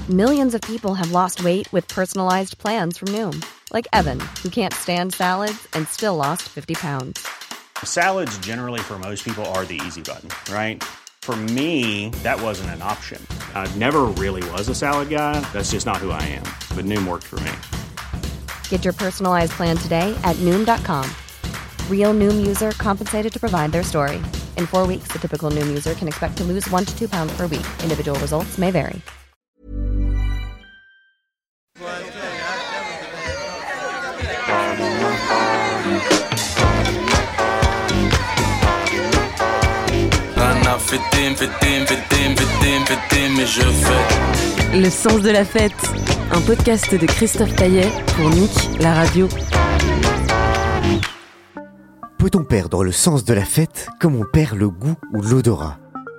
Millions of people have lost weight with personalized plans from Noom. Like Evan, who can't stand salads and still lost 50 pounds. Salads generally for most people are the easy button, right? For me, that wasn't an option. I never really was a salad guy. That's just not who I am. But Noom worked for me. Get your personalized plan today at Noom.com. Real Noom user compensated to provide their story. In 4 weeks, the typical Noom user can expect to lose 1 to 2 pounds per week. Individual results may vary. Le sens de la fête, un podcast de Christophe Taillet pour Nick, la radio. Peut-on perdre le sens de la fête comme on perd le goût ou l'odorat ?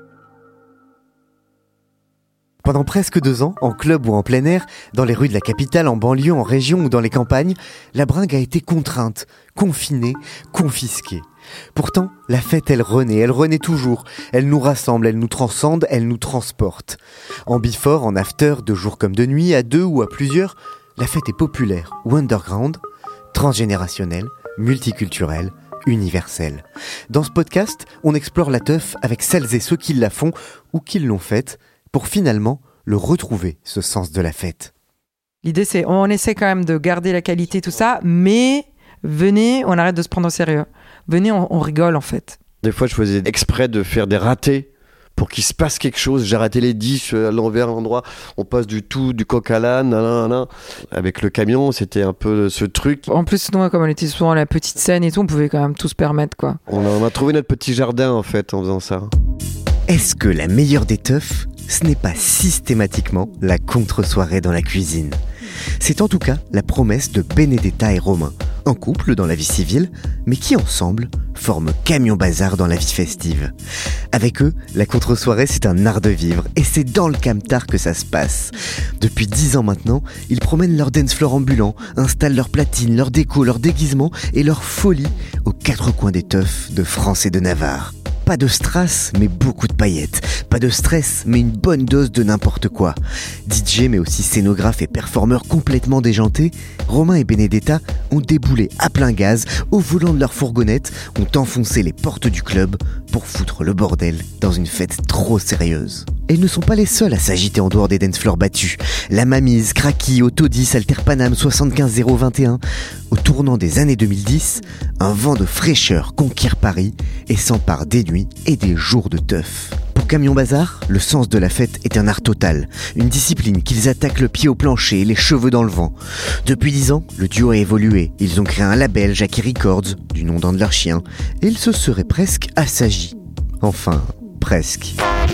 Pendant presque 2 ans, en club ou en plein air, dans les rues de la capitale, en banlieue, en région ou dans les campagnes, la bringue a été contrainte, confinée, confisquée. Pourtant, la fête, elle renaît toujours. Elle nous rassemble, elle nous transcende, elle nous transporte. En before, en after, de jour comme de nuit, à 2 ou à plusieurs, la fête est populaire ou underground, transgénérationnelle, multiculturelle, universelle. Dans ce podcast, on explore la teuf avec celles et ceux qui la font ou qui l'ont faite, pour finalement le retrouver, ce sens de la fête. L'idée, c'est, on essaie quand même de garder la qualité, tout ça, mais venez, on arrête de se prendre au sérieux. Venez, on rigole en fait. Des fois, je faisais exprès de faire des ratés pour qu'il se passe quelque chose. J'ai raté les 10 à l'envers, à l'endroit. On passe du coq à l'âne, Avec le camion, c'était un peu ce truc. En plus, nous, comme on était souvent à la petite scène et tout, on pouvait quand même tout se permettre, quoi. On a trouvé notre petit jardin, en fait, en faisant ça. Est-ce que la meilleure des teufs, ce n'est pas systématiquement la contre-soirée dans la cuisine ? C'est en tout cas la promesse de Benedetta et Romain, un couple dans la vie civile, mais qui ensemble forment Camion Bazar dans la vie festive. Avec eux, la contre-soirée c'est un art de vivre, et c'est dans le camtar que ça se passe. Depuis 10 ans maintenant, ils promènent leur dance floor ambulant, installent leur platine, leur déco, leur déguisement et leur folie aux 4 coins des teufs de France et de Navarre. Pas de strass, mais beaucoup de paillettes. Pas de stress, mais une bonne dose de n'importe quoi. DJ, mais aussi scénographe et performeur complètement déjantés, Romain et Benedetta ont déboulé à plein gaz au volant de leur fourgonnette, ont enfoncé les portes du club pour foutre le bordel dans une fête trop sérieuse. Et ils ne sont pas les seuls à s'agiter en dehors des dance floors battus. La Mamise, Kraki, Autodis, Alterpanam 75021. Au tournant des années 2010, un vent de fraîcheur conquiert Paris et s'empare des nuits et des jours de teuf. Pour Camion Bazar, le sens de la fête est un art total, une discipline qu'ils attaquent le pied au plancher et les cheveux dans le vent. Depuis 10 ans, le duo a évolué. Ils ont créé un label, Jackie Records, du nom d'un de leurs chiens, et ils se seraient presque assagis. Enfin, presque.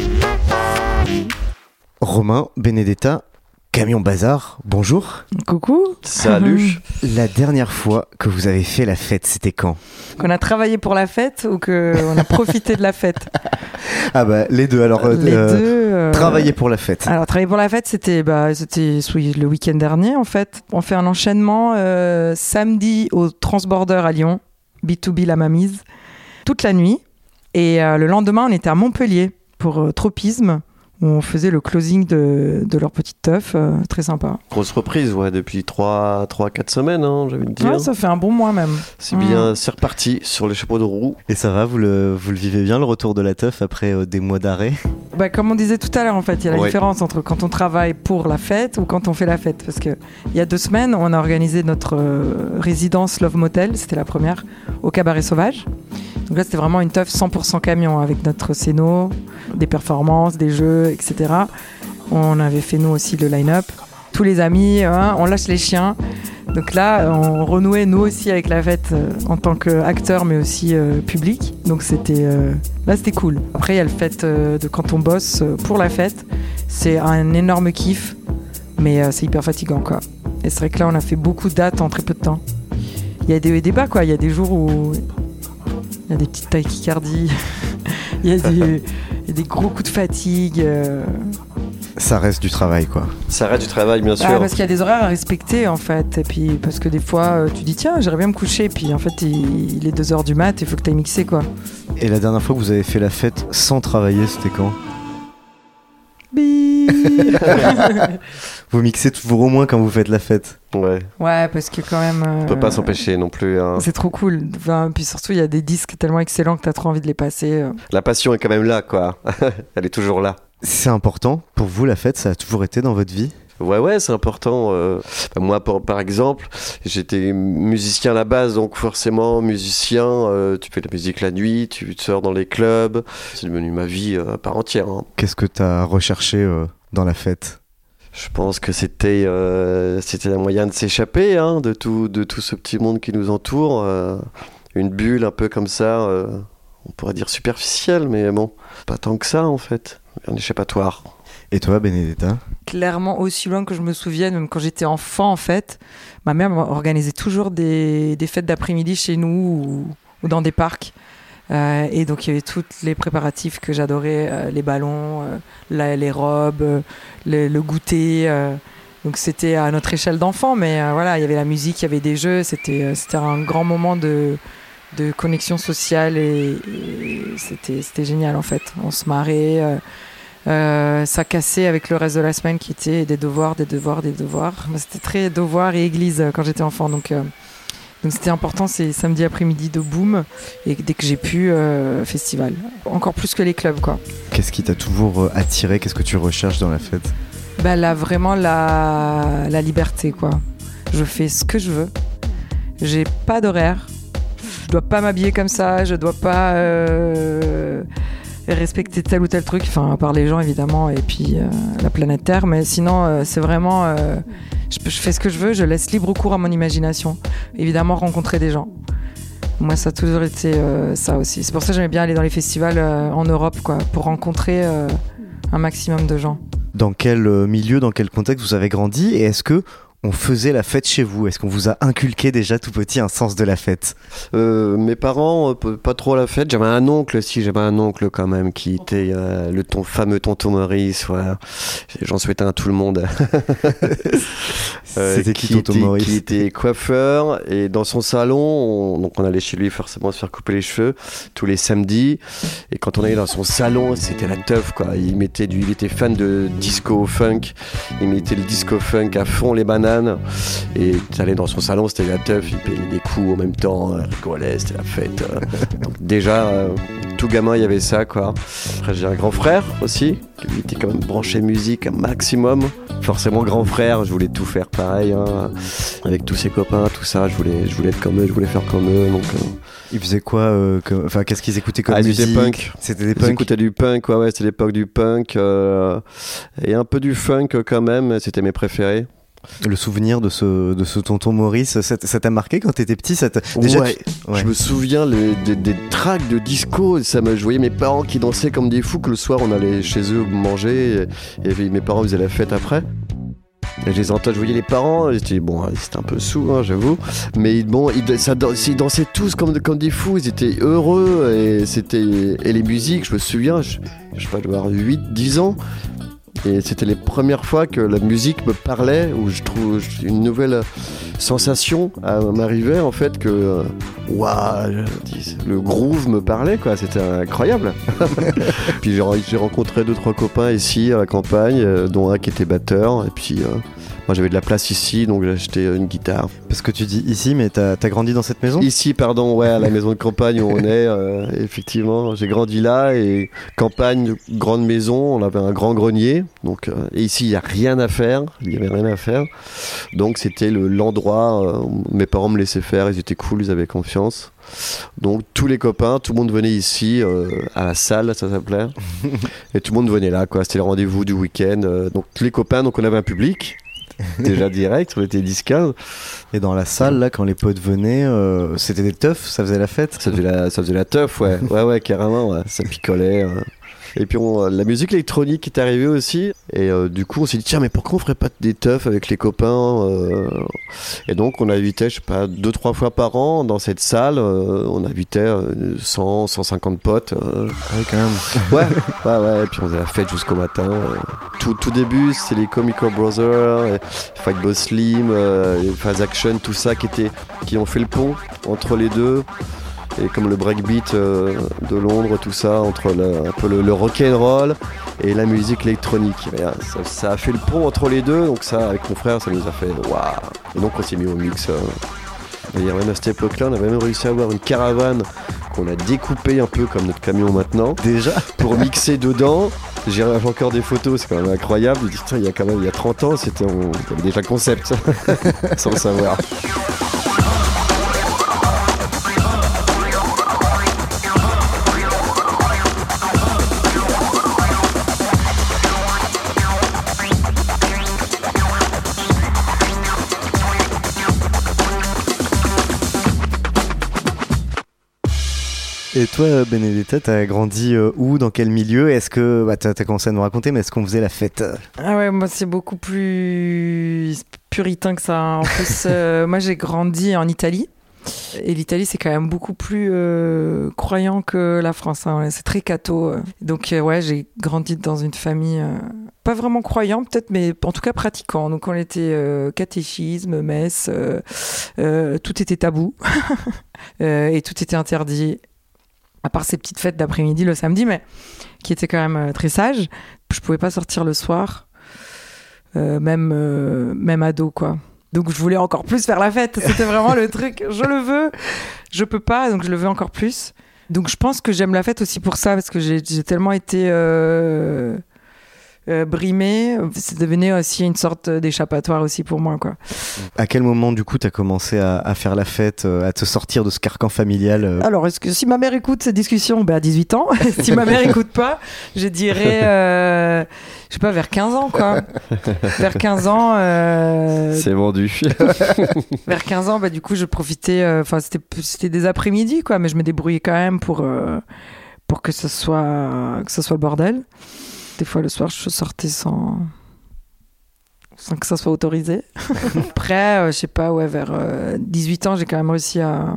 Romain, Benedetta, Camion Bazar, bonjour. Coucou. Salut. La dernière fois que vous avez fait la fête, c'était quand ? Qu'on a travaillé pour la fête ou qu'on a profité de la fête ? Ah bah les deux, alors les deux, travailler pour la fête. Alors travailler pour la fête, c'était le week-end dernier en fait. On fait un enchaînement samedi au Transborder à Lyon, B2B La Mamise, toute la nuit. Et le lendemain, on était à Montpellier pour Tropisme, où on faisait le closing de leur petite teuf, très sympa. Grosse reprise, ouais, depuis 3-4 semaines, hein, j'avais envie de dire. Ouais, ça fait un bon mois même. C'est bien, c'est reparti sur les chapeaux de roue. Et ça va, vous le vivez bien, le retour de la teuf après des mois d'arrêt ? Bah, comme on disait tout à l'heure, en fait, il y a la différence entre quand on travaille pour la fête ou quand on fait la fête. Parce qu'il y a 2 semaines, on a organisé notre résidence Love Motel, c'était la première, au Cabaret Sauvage. Donc là, c'était vraiment une teuf 100% camion avec notre scéno, des performances, des jeux, etc. On avait fait nous aussi le line-up. Tous les amis, on lâche les chiens. Donc là, on renouait nous aussi avec la fête en tant qu'acteur, mais aussi public. Donc là, c'était cool. Après, il y a le fait de quand on bosse pour la fête. C'est un énorme kiff, mais c'est hyper fatigant, quoi. Et c'est vrai que là, on a fait beaucoup de dates en très peu de temps. Il y a des débats, quoi. Il y a des jours où il y a des petites tachycardies, il y a des gros coups de fatigue. Ça reste du travail, quoi. Ça reste du travail, bien sûr. Parce qu'il y a des horaires à respecter, en fait. Et puis, parce que des fois, tu dis, tiens, j'aimerais bien me coucher. Puis, en fait, il est 2h du mat, il faut que tu ailles mixer, quoi. Et la dernière fois que vous avez fait la fête sans travailler, c'était quand ? Bip. Vous mixez toujours au moins quand vous faites la fête. Ouais. Ouais, parce que quand même. On peut pas s'empêcher non plus. Hein. C'est trop cool. Enfin, puis surtout, il y a des disques tellement excellents que t'as trop envie de les passer. La passion est quand même là, quoi. Elle est toujours là. C'est important pour vous, la fête, ça a toujours été dans votre vie ? Ouais, c'est important. Moi, par exemple, j'étais musicien à la base, donc forcément, musicien, tu fais de la musique la nuit, tu sors dans les clubs. C'est devenu ma vie à part entière. Hein. Qu'est-ce que t'as recherché dans la fête ? Je pense que c'était un moyen de s'échapper de tout ce petit monde qui nous entoure. Une bulle un peu comme ça, on pourrait dire superficielle, mais bon, pas tant que ça en fait. Un échappatoire. Et toi, Benedetta ? Clairement, aussi loin que je me souvienne, même quand j'étais enfant, en fait, ma mère organisait toujours des fêtes d'après-midi chez nous ou dans des parcs. Et donc, il y avait tous les préparatifs que j'adorais, les ballons, les robes, le goûter. Donc, c'était à notre échelle d'enfant, mais voilà, il y avait la musique, il y avait des jeux. C'était un grand moment de connexion sociale et c'était génial, en fait. On se marrait. Ça cassait avec le reste de la semaine qui était des devoirs. C'était très devoirs et église quand j'étais enfant. Donc c'était important, c'est samedi après-midi de boom. Et dès que j'ai pu, festival. Encore plus que les clubs, quoi. Qu'est-ce qui t'a toujours attiré ? Qu'est-ce que tu recherches dans la fête ? Vraiment la liberté, quoi. Je fais ce que je veux. J'ai pas d'horaire. Je dois pas m'habiller comme ça. Je dois pas... respecter tel ou tel truc, enfin à part les gens évidemment et puis la planète Terre, mais sinon c'est vraiment je fais ce que je veux, je laisse libre cours à mon imagination, évidemment rencontrer des gens. Moi ça a toujours été ça aussi, c'est pour ça que j'aimais bien aller dans les festivals en Europe, quoi, pour rencontrer un maximum de gens. Dans quel milieu, dans quel contexte vous avez grandi, et est-ce que on faisait la fête chez vous ? Est-ce qu'on vous a inculqué déjà tout petit un sens de la fête ? Mes parents, pas trop la fête. J'avais un oncle quand même qui était fameux tonton Maurice. Voilà. J'en souhaitais un à tout le monde. C'était qui tonton Maurice ? Qui était coiffeur, et dans son salon, on allait chez lui forcément se faire couper les cheveux tous les samedis. Et quand on allait dans son salon, c'était la teuf, quoi. Il était fan de disco funk. Il mettait le disco funk à fond, les bananes. Et tu allais dans son salon, c'était la teuf, il payait des coups en même temps, rigolait, c'était la fête. Donc déjà, tout gamin, il y avait ça, quoi. Après, j'ai un grand frère aussi, qui était quand même branché musique un maximum. Forcément, grand frère, je voulais tout faire pareil, avec tous ses copains, tout ça, je voulais être comme eux, je voulais faire comme eux. Donc, ils faisaient quoi qu'est-ce qu'ils écoutaient comme musique ? C'était punk. C'était des punks. Ils écoutaient du punk, ouais, c'était l'époque du punk, et un peu du funk quand même, c'était mes préférés. Le souvenir de ce tonton Maurice, ça t'a marqué quand t'étais petit ? Déjà, ouais. Je me souviens des tracks de disco. Je voyais mes parents qui dansaient comme des fous, que le soir on allait chez eux manger et mes parents faisaient la fête après. Et je les entends, je voyais les parents, c'était un peu saoul, mais ils dansaient tous comme des fous, ils étaient heureux, et les musiques, je me souviens, je sais pas, je devais avoir 8-10 ans. Et c'était les premières fois que la musique me parlait, où je trouve une nouvelle sensation m'arrivait, en fait, que le groove me parlait, quoi. C'était incroyable. Puis j'ai rencontré 2-3 copains ici à la campagne, dont un qui était batteur, et puis moi j'avais de la place ici, donc j'ai acheté une guitare. Parce que tu dis ici, mais t'as grandi dans cette maison ? Ici, pardon, ouais, à la maison de campagne où on est, effectivement, j'ai grandi là, et campagne, grande maison, on avait un grand grenier, donc, et ici il n'y a rien à faire, il n'y avait rien à faire, donc c'était l'endroit où mes parents me laissaient faire, ils étaient cool, ils avaient confiance. Donc tous les copains, tout le monde venait ici à la salle, ça s'appelait, et tout le monde venait là, quoi. C'était le rendez-vous du week-end. Donc tous les copains, donc on avait un public déjà direct, on était 10-15. Et dans la salle là, quand les potes venaient, c'était des teufs, ça faisait la fête. Ça faisait la teuf, ouais, ouais, carrément, ouais. Ça picolait. Et puis la musique électronique est arrivée aussi, et du coup on s'est dit tiens, mais pourquoi on ferait pas des teufs avec les copains, et donc on invitait, je sais pas, 2-3 fois par an dans cette salle, on invitait 100-150 potes. Oui, quand même. Ouais, et puis on faisait la fête jusqu'au matin. Tout début c'était les Comical Brothers, Fatboy Slim, Phase Action, tout ça qui ont fait le pont entre les deux. et comme le breakbeat de Londres, tout ça, entre un peu le rock'n'roll et la musique électronique. Et, ça a fait le pont entre les deux, donc ça, avec mon frère, ça nous a fait waouh. Et donc on s'est mis au mix. D'ailleurs, même à cette époque-là, on avait même réussi à avoir une caravane qu'on a découpée un peu comme notre camion maintenant. Déjà, pour mixer dedans. J'ai encore des photos, c'est quand même incroyable. Il y a 30 ans, il y avait déjà le concept, sans le savoir. Et toi, Benedetta, t'as grandi où, dans quel milieu? Est-ce que, t'as commencé à nous raconter, mais est-ce qu'on faisait la fête? Ah ouais, moi c'est beaucoup plus puritain que ça. En plus, moi j'ai grandi en Italie. Et l'Italie, c'est quand même beaucoup plus croyant que la France. Hein. C'est très catho. Donc ouais, j'ai grandi dans une famille pas vraiment croyant peut-être, mais en tout cas pratiquant. Donc on était catéchisme, messe, tout était tabou et tout était interdit. À part ces petites fêtes d'après-midi le samedi, mais qui étaient quand même très sages. Je pouvais pas sortir le soir, même ado, quoi. Donc je voulais encore plus faire la fête. C'était vraiment le truc. Je le veux, je peux pas, donc je le veux encore plus. Donc je pense que j'aime la fête aussi pour ça, parce que j'ai tellement été brimée. C'est devenu aussi une sorte d'échappatoire aussi pour moi, quoi. À quel moment du coup t'as commencé à faire la fête, à te sortir de ce carcan familial? Alors est-ce que si ma mère écoute cette discussion, à 18 ans. Si ma mère écoute pas, je dirais je sais pas, vers 15 ans, quoi. Vers 15 ans c'est vendu. Vers 15 ans, du coup je profitais, c'était des après-midi, quoi, mais je me débrouillais quand même pour que ce soit le bordel. Des fois, le soir, je sortais sans que ça soit autorisé. Après, je sais pas, vers 18 ans, j'ai quand même réussi à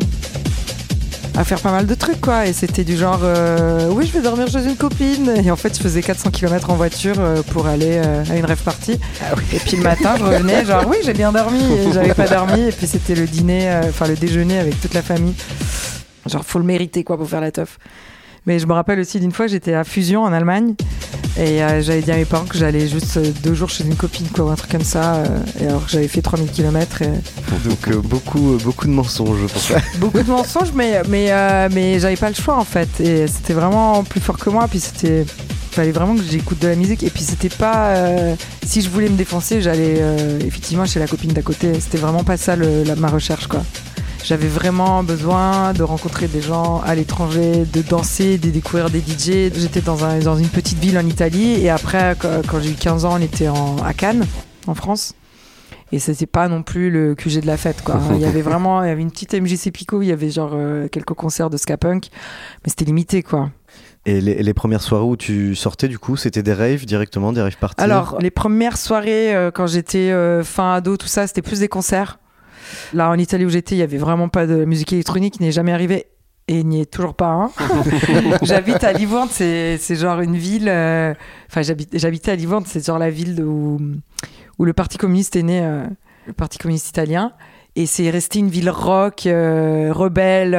faire pas mal de trucs, quoi. Et c'était du genre, oui, je vais dormir chez une copine. Et en fait, je faisais 400 km en voiture pour aller à une rave party. Ah oui. Et puis le matin, je revenais, genre, oui, j'ai bien dormi. Et j'avais pas dormi. Et puis c'était le dîner, le déjeuner avec toute la famille. Genre, faut le mériter, quoi, pour faire la teuf. Mais je me rappelle aussi d'une fois, j'étais à Fusion en Allemagne et j'avais dit à mes parents que j'allais juste 2 jours chez une copine, quoi, ou un truc comme ça. Et alors que j'avais fait 3000 km. Donc beaucoup de mensonges pour ça. Beaucoup de mensonges, mais j'avais pas le choix en fait. Et c'était vraiment plus fort que moi. Puis il fallait vraiment que j'écoute de la musique. Et puis c'était pas. Si je voulais me défoncer, j'allais effectivement chez la copine d'à côté. C'était vraiment pas ça ma recherche, quoi. J'avais vraiment besoin de rencontrer des gens à l'étranger, de danser, de découvrir des DJ. J'étais dans une petite ville en Italie et après, quand j'ai eu 15 ans, on était à Cannes, en France. Et c'était pas non plus le QG de la fête, quoi. Il y avait une petite MJC Pico, il y avait genre quelques concerts de ska punk, mais c'était limité, quoi. Et les premières soirées où tu sortais, du coup, c'était des raves directement, des raves parties? Alors, les premières soirées, quand j'étais fin ado, tout ça, c'était plus des concerts. Là, en Italie où j'étais, il n'y avait vraiment pas de musique électronique, il n'est jamais arrivé et il n'y est toujours pas un. J'habite à Livourne, c'est genre une ville. J'habitais à Livourne, c'est genre la ville où le Parti communiste est né, le Parti communiste italien. Et c'est resté une ville rock, rebelle.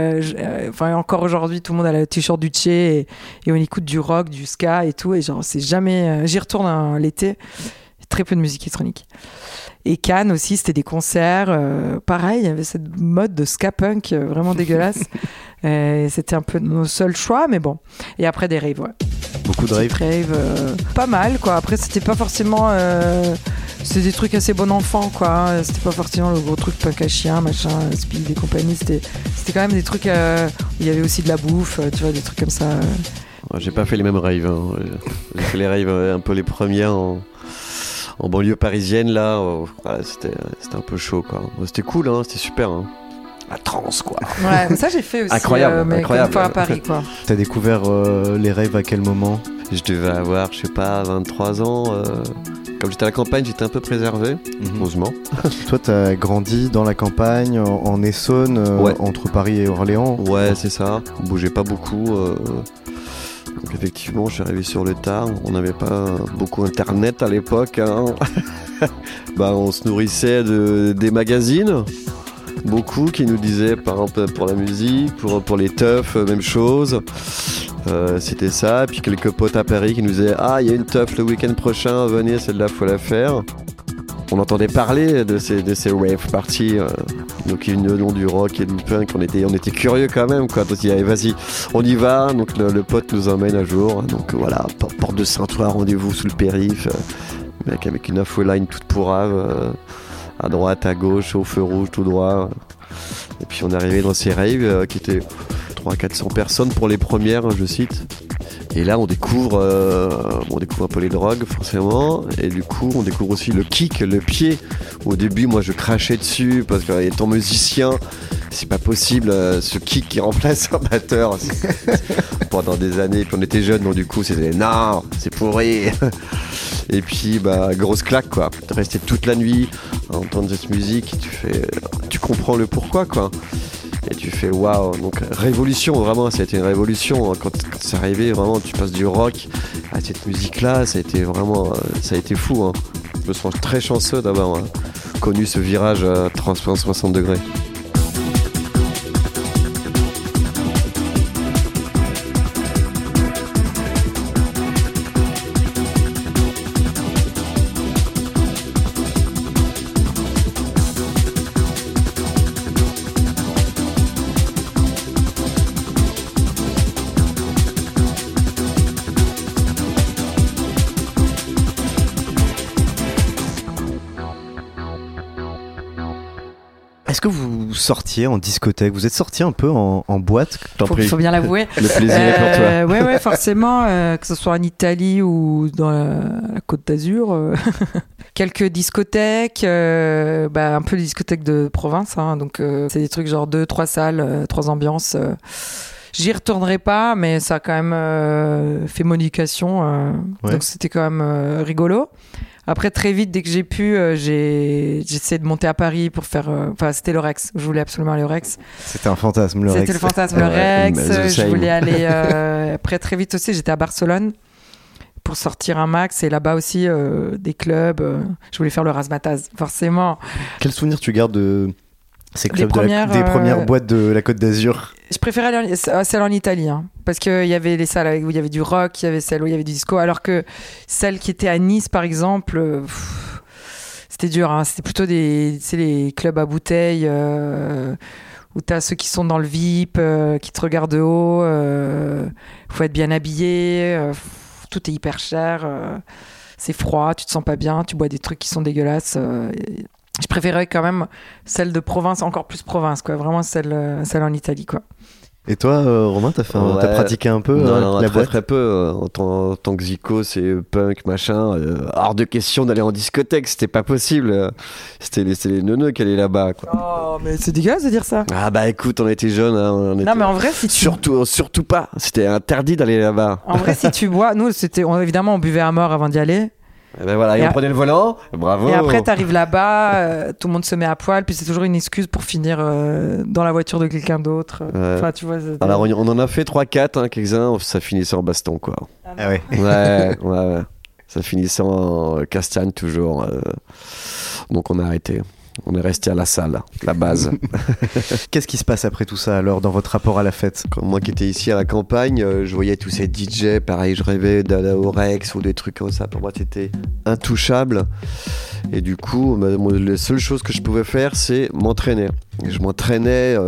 Encore aujourd'hui, tout le monde a le t-shirt du Che et on écoute du rock, du ska et tout. Et genre, c'est jamais. J'y retourne l'été. Très peu de musique électronique. Et Cannes aussi, c'était des concerts. Pareil, il y avait cette mode de ska punk vraiment dégueulasse. C'était un peu nos seuls choix, mais bon. Et après, des raves, ouais. Beaucoup de raves. Pas mal, quoi. Après, c'était pas forcément... c'était des trucs assez bon enfant, quoi. C'était pas forcément le gros truc punk à chien, machin, speed et compagnie. C'était quand même des trucs où il y avait aussi de la bouffe, tu vois, des trucs comme ça. J'ai pas fait les mêmes raves. Hein. J'ai fait les raves un peu les premières en banlieue parisienne, là. C'était un peu chaud, quoi. C'était cool, hein, c'était super. Hein. La trance, quoi. Ouais, mais ça j'ai fait aussi. Incroyable, mais incroyable. Une fois à Paris, quoi. T'as découvert les raves à quel moment? Je devais avoir, je sais pas, 23 ans. Comme j'étais à la campagne, j'étais un peu préservé, heureusement. Toi, t'as grandi dans la campagne, en Essonne, ouais. Entre Paris et Orléans? Ouais, c'est ça. On bougeait pas beaucoup. Donc effectivement, je suis arrivé sur le tard. On n'avait pas beaucoup internet à l'époque. Hein. On se nourrissait des magazines. beaucoup qui nous disaient, par exemple, pour la musique, pour les teufs, même chose. C'était ça. Puis quelques potes à Paris qui nous disaient « Ah, il y a une teuf le week-end prochain, venez, celle-là, faut la faire ». On entendait parler de ces rave parties, donc qui venaient du rock et du punk. On était curieux quand même, quoi. Donc il y avait, vas-y, on y va. Donc le pote nous emmène un jour. Donc voilà, porte de Saint-Ouen, rendez-vous sous le périph', avec une infoline toute pourrave, à droite, à gauche, au feu rouge, tout droit. Et puis on est arrivé dans ces raves qui étaient 300-400 personnes pour les premières, je cite. Et là, on découvre un peu les drogues, forcément. Et du coup, on découvre aussi le kick, le pied. Au début, moi, je crachais dessus parce qu'étant musicien, c'est pas possible. Ce kick qui remplace un batteur pendant des années. Puis on était jeunes, donc du coup, c'était non, c'est pourri. Et puis, grosse claque, quoi. De rester toute la nuit à entendre cette musique, tu comprends le pourquoi, quoi. Et tu fais waouh, donc révolution, vraiment, ça a été une révolution. Quand c'est arrivé, vraiment, tu passes du rock à cette musique-là, ça a été fou. Hein. Je me sens très chanceux d'avoir connu ce virage à 360 degrés. Est-ce que vous sortiez en discothèque? Vous êtes sorti un peu en boîte? Faut bien l'avouer. Le plaisir est pour toi. Ouais, forcément, que ce soit en Italie ou dans la Côte d'Azur. Quelques discothèques, un peu des discothèques de province. Hein, donc, c'est des trucs genre 2-3 salles, 3 ambiances. J'y retournerai pas, mais ça a quand même fait mon éducation. Donc, c'était quand même rigolo. Après, très vite, dès que j'ai pu, j'ai essayé de monter à Paris pour faire... c'était le Rex. Je voulais absolument aller au Rex. C'était un fantasme, le Rex. C'était le fantasme, le Rex. Je voulais aller... Après, très vite aussi, j'étais à Barcelone pour sortir un max. Et là-bas aussi, des clubs. Je voulais faire le Razzmatazz, forcément. Quel souvenir tu gardes de ces clubs des premières boîtes de la Côte d'Azur? Je préférais aller celle en Italie, hein, parce qu'il y avait les salles où il y avait du rock, il y avait celles où il y avait du disco, alors que celle qui était à Nice, par exemple, c'était dur. Hein, c'était plutôt les clubs à bouteilles où tu as ceux qui sont dans le VIP, qui te regardent de haut. Faut être bien habillé, tout est hyper cher, c'est froid, tu te sens pas bien, tu bois des trucs qui sont dégueulasses. Je préférais quand même celle de province, encore plus province, quoi. Vraiment celle en Italie, quoi. Et toi, Romain, t'as pratiqué un peu non, la boîte? Très peu. En tant que zico, c'est punk, machin. Hors de question d'aller en discothèque, c'était pas possible. C'était les neuneux qui allaient là-bas, quoi. Oh, mais c'est dégueulasse de dire ça. Ah écoute, on était jeunes. Hein, non, mais en vrai, si tu... Surtout pas. C'était interdit d'aller là-bas. En vrai, si tu bois... Nous, évidemment, on buvait à mort avant d'y aller. Et on prenait le volant, bravo. Et après, t'arrives là-bas, tout le monde se met à poil, puis c'est toujours une excuse pour finir dans la voiture de quelqu'un d'autre. Enfin, tu vois. Alors, on en a fait 3-4, hein, quelques-uns, ça finissait en baston, quoi. Ah ouais. Ouais. Ça finissait en castagne toujours. Donc, on a arrêté. On est resté à la salle, la base. Qu'est-ce qui se passe après tout ça, alors, dans votre rapport à la fête? Moi qui étais ici à la campagne, je voyais tous ces DJ, pareil, je rêvais d'aller au Rex ou des trucs comme ça. Pour moi, c'était intouchable. Et du coup, la seule chose que je pouvais faire, c'est m'entraîner. Et je m'entraînais,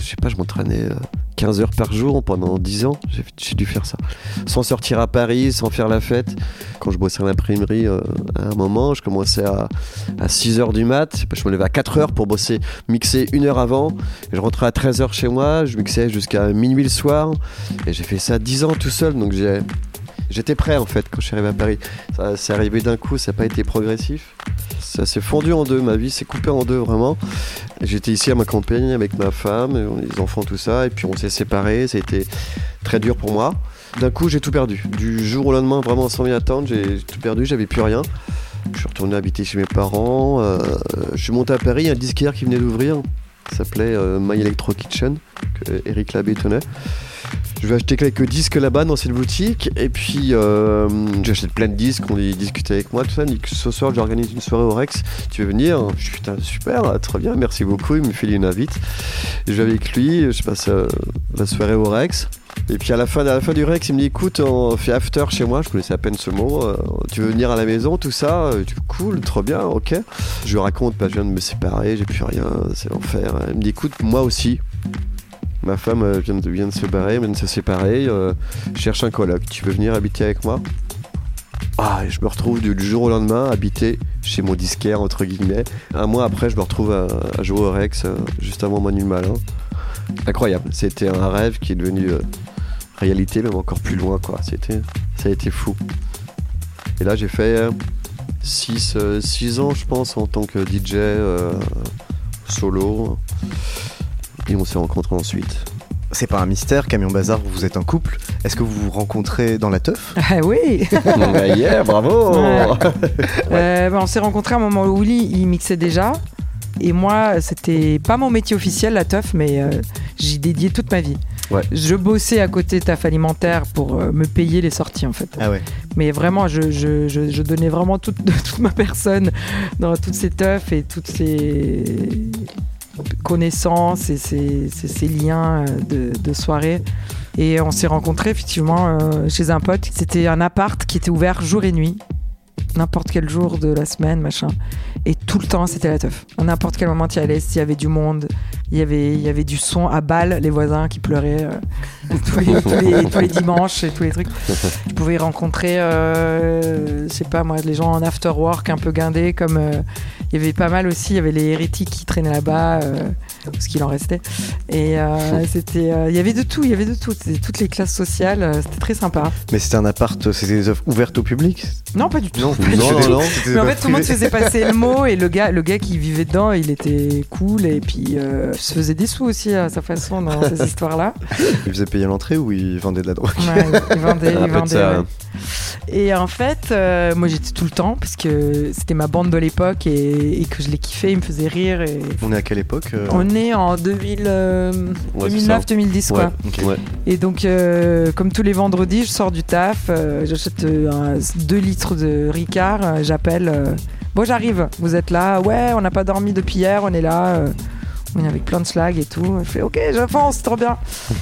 15 heures par jour pendant 10 ans. J'ai dû faire ça. Sans sortir à Paris, sans faire la fête. Quand je bossais à l'imprimerie, à un moment, je commençais à 6 heures du mat. Je me levais à 4 heures pour mixer 1 heure avant. Et je rentrais à 13 heures chez moi. Je mixais jusqu'à minuit le soir. Et j'ai fait ça 10 ans tout seul. Donc j'étais prêt en fait quand je suis arrivé à Paris. Ça s'est arrivé d'un coup, ça n'a pas été progressif. Ça s'est fondu en deux, ma vie s'est coupée en deux vraiment. J'étais ici à ma campagne avec ma femme, les enfants, tout ça, et puis on s'est séparés, ça a été très dur pour moi. D'un coup, j'ai tout perdu. Du jour au lendemain, vraiment sans m'y attendre, j'ai tout perdu, j'avais plus rien. Je suis retourné habiter chez mes parents. Je suis monté à Paris, il y a un disquaire qui venait d'ouvrir, ça s'appelait My Electro Kitchen, que Eric Labbé tenait. Je Je vais acheter quelques disques là-bas dans cette boutique. Et puis, j'achète plein de disques. On y discute avec moi. Tout ça. Il me dit que ce soir, j'organise une soirée au Rex. Tu veux venir? Je suis putain, super, très bien, merci beaucoup. Il me file une invite. Et je vais avec lui. Je passe la soirée au Rex. Et puis à la fin du Rex, il me dit écoute, on fait after chez moi. Je connaissais à peine ce mot. Tu veux venir à la maison, tout ça? Cool, trop bien, ok. Je lui raconte, je viens de me séparer, j'ai plus rien, c'est l'enfer. Il me dit écoute, moi aussi. Ma femme vient de se séparer, je cherche un coloc. Tu veux venir habiter avec moi? Et je me retrouve du jour au lendemain habiter chez mon disquaire, entre guillemets. Un mois après, je me retrouve à jouer au Rex, juste avant Manu le Malin. Incroyable, c'était un rêve qui est devenu réalité, même encore plus loin, quoi. Ça a été fou. Et là, j'ai fait 6 ans, je pense, en tant que DJ solo. Et on s'est rencontrés ensuite. C'est pas un mystère, Camion Bazar, vous êtes en couple. Est-ce que vous vous rencontrez dans la teuf? Ah oui. Yeah, bravo. On s'est rencontrés à un moment où Willy, il mixait déjà. Et moi, c'était pas mon métier officiel, la teuf, mais j'y dédiais toute ma vie. Ouais. Je bossais à côté taf alimentaire pour me payer les sorties, en fait. Ah ouais. Mais vraiment, je donnais vraiment toute ma personne dans toutes ces teufs et toutes ces connaissances et ces liens de soirée. Et on s'est rencontrés effectivement chez un pote. C'était un appart qui était ouvert jour et nuit, n'importe quel jour de la semaine, machin. Et tout le temps, c'était la teuf. À n'importe quel moment, tu y allais, s'il y avait du monde, il y avait du son à Bâle, les voisins qui pleuraient tous les dimanches et tous les trucs. Je pouvais y rencontrer, je sais pas moi, les gens en after work un peu guindés, comme il y avait pas mal aussi, il y avait les hérétiques qui traînaient là-bas, parce qu'il en restait. Et il y avait de tout, c'était toutes les classes sociales, c'était très sympa. Mais c'était un appart, c'était des œuvres ouvertes au public? Non, pas du tout. Non. Mais en fait, tout le monde faisait passer le mot, et le gars qui vivait dedans, il était cool, et puis se faisait des sous aussi à sa façon dans ces histoires-là. Il faisait payer l'entrée ou il vendait de la drogue? Ouais, il vendait. Ça... Ouais. Et en fait, moi j'étais tout le temps, parce que c'était ma bande de l'époque et que je les kiffais, ils me faisaient rire. Et... On est à quelle époque On est en 2009-2010, quoi. Ouais, okay. Ouais. Et donc, comme tous les vendredis, je sors du taf, j'achète 2 litres de Ricard, j'appelle. Bon, j'arrive, vous êtes là? Ouais, on n'a pas dormi depuis hier, on est là. On est avec plein de slag et tout. Je fais ok, j'avance, c'est trop bien.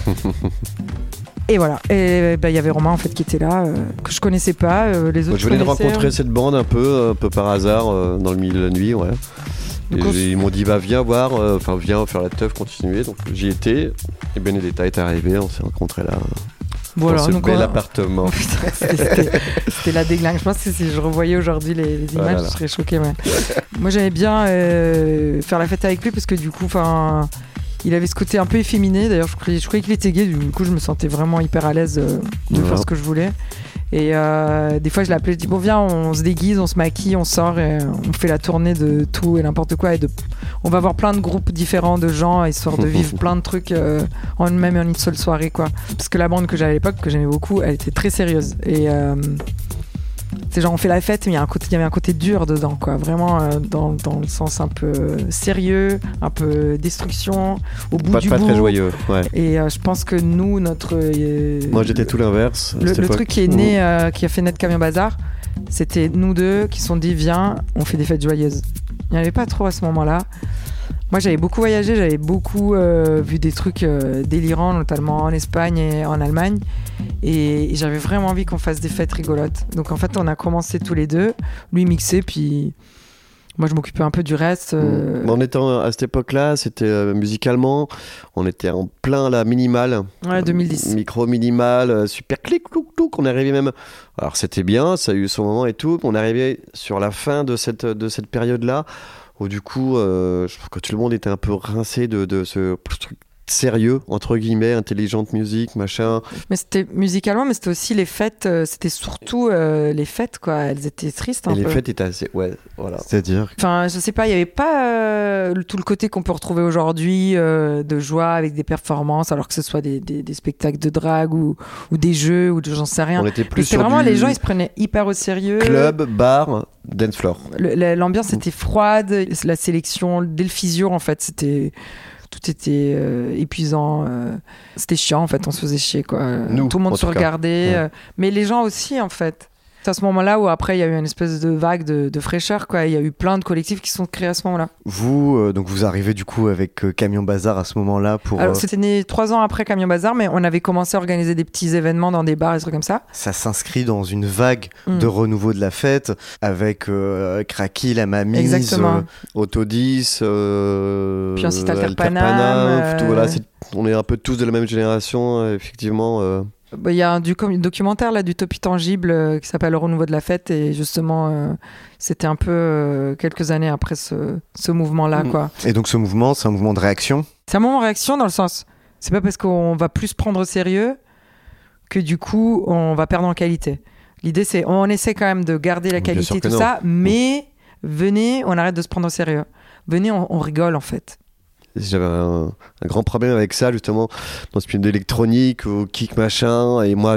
Et voilà. Et il y avait Romain en fait qui était là, que je connaissais pas. Les autres. Je venais de rencontrer cette bande un peu par hasard dans le milieu de la nuit, ouais. Et ils m'ont dit viens voir, viens faire la teuf, continuer. Donc j'y étais. Et Benedetta est arrivée, on s'est rencontrés là. Voilà, dans ce bel appartement. C'était la déglingue. Je pense que si je revoyais aujourd'hui les images, je serais choquée. Ouais. Moi, j'aimais bien faire la fête avec lui parce que du coup, il avait ce côté un peu efféminé. D'ailleurs, je croyais qu'il était gay. Du coup, je me sentais vraiment hyper à l'aise de faire ce que je voulais. Et des fois, je l'appelais, je dis bon, viens, on se déguise, on se maquille, on sort et on fait la tournée de tout et n'importe quoi. On va voir plein de groupes différents de gens, histoire de vivre plein de trucs en une seule soirée, quoi. Parce que la bande que j'avais à l'époque, que j'aimais beaucoup, elle était très sérieuse. Et c'est genre, on fait la fête, mais il y avait un côté dur dedans, quoi. Vraiment dans le sens un peu sérieux, un peu destruction, au bout du bout. Pas très joyeux, ouais. Et je pense que nous, moi, j'étais tout l'inverse. Le truc qui est né, qui a fait naître Camion Bazar, c'était nous deux qui se sont dit, viens, on fait des fêtes joyeuses. Il n'y en avait pas trop à ce moment-là. Moi, j'avais beaucoup voyagé, j'avais beaucoup vu des trucs délirants, notamment en Espagne et en Allemagne. Et j'avais vraiment envie qu'on fasse des fêtes rigolotes. Donc, en fait, on a commencé tous les deux. Lui mixait, puis moi, je m'occupais un peu du reste. On était à cette époque-là, c'était musicalement, on était en plein la minimale. Ouais, 2010. Micro minimal, super clic, clouc, clouc. On arrivait même. Alors, c'était bien, ça a eu son moment et tout. On arrivait sur la fin de cette période-là. Où du coup, je trouve que tout le monde était un peu rincé de ce truc sérieux, entre guillemets, intelligente musique, machin. Mais c'était musicalement, mais c'était aussi les fêtes, c'était surtout les fêtes, quoi. Elles étaient tristes un peu. Et les fêtes étaient assez... Ouais, voilà. C'est-à-dire... Enfin, je sais pas, il n'y avait pas tout le côté qu'on peut retrouver aujourd'hui de joie avec des performances, alors que ce soit des spectacles de drague ou des jeux ou j'en sais rien. On était plus sur vraiment, les gens, ils se prenaient hyper au sérieux. Club, bar, dance floor. L'ambiance était froide, la sélection, dès le physio, en fait, c'était... tout était épuisant. C'était chiant, en fait, on se faisait chier, quoi. Tout le monde se regardait. Mais les gens aussi, en fait. C'est à ce moment-là où après il y a eu une espèce de vague de fraîcheur, quoi. Il y a eu plein de collectifs qui sont créés à ce moment-là. Vous, donc vous arrivez du coup avec Camion Bazar à ce moment-là pour... Alors c'était né 3 ans après Camion Bazar, mais on avait commencé à organiser des petits événements dans des bars et des trucs comme ça. Ça s'inscrit dans une vague de renouveau de la fête avec Kraki, La Mamise, Autodis, puis ensuite Alterpanam. Tout, voilà, on est un peu tous de la même génération, effectivement. Il y a un documentaire là, d'Utopie Tangible qui s'appelle Le renouveau de la fête, et justement c'était un peu quelques années après ce mouvement-là, quoi. Et donc ce mouvement, c'est un mouvement de réaction ? C'est un mouvement de réaction dans le sens, c'est pas parce qu'on va plus se prendre au sérieux que du coup on va perdre en qualité. L'idée c'est, on essaie quand même de garder la qualité, tout ça, mais venez, on arrête de se prendre au sérieux. Venez, on rigole en fait. J'avais un grand problème avec ça, justement, dans ce film d'électronique ou kick machin. Et moi,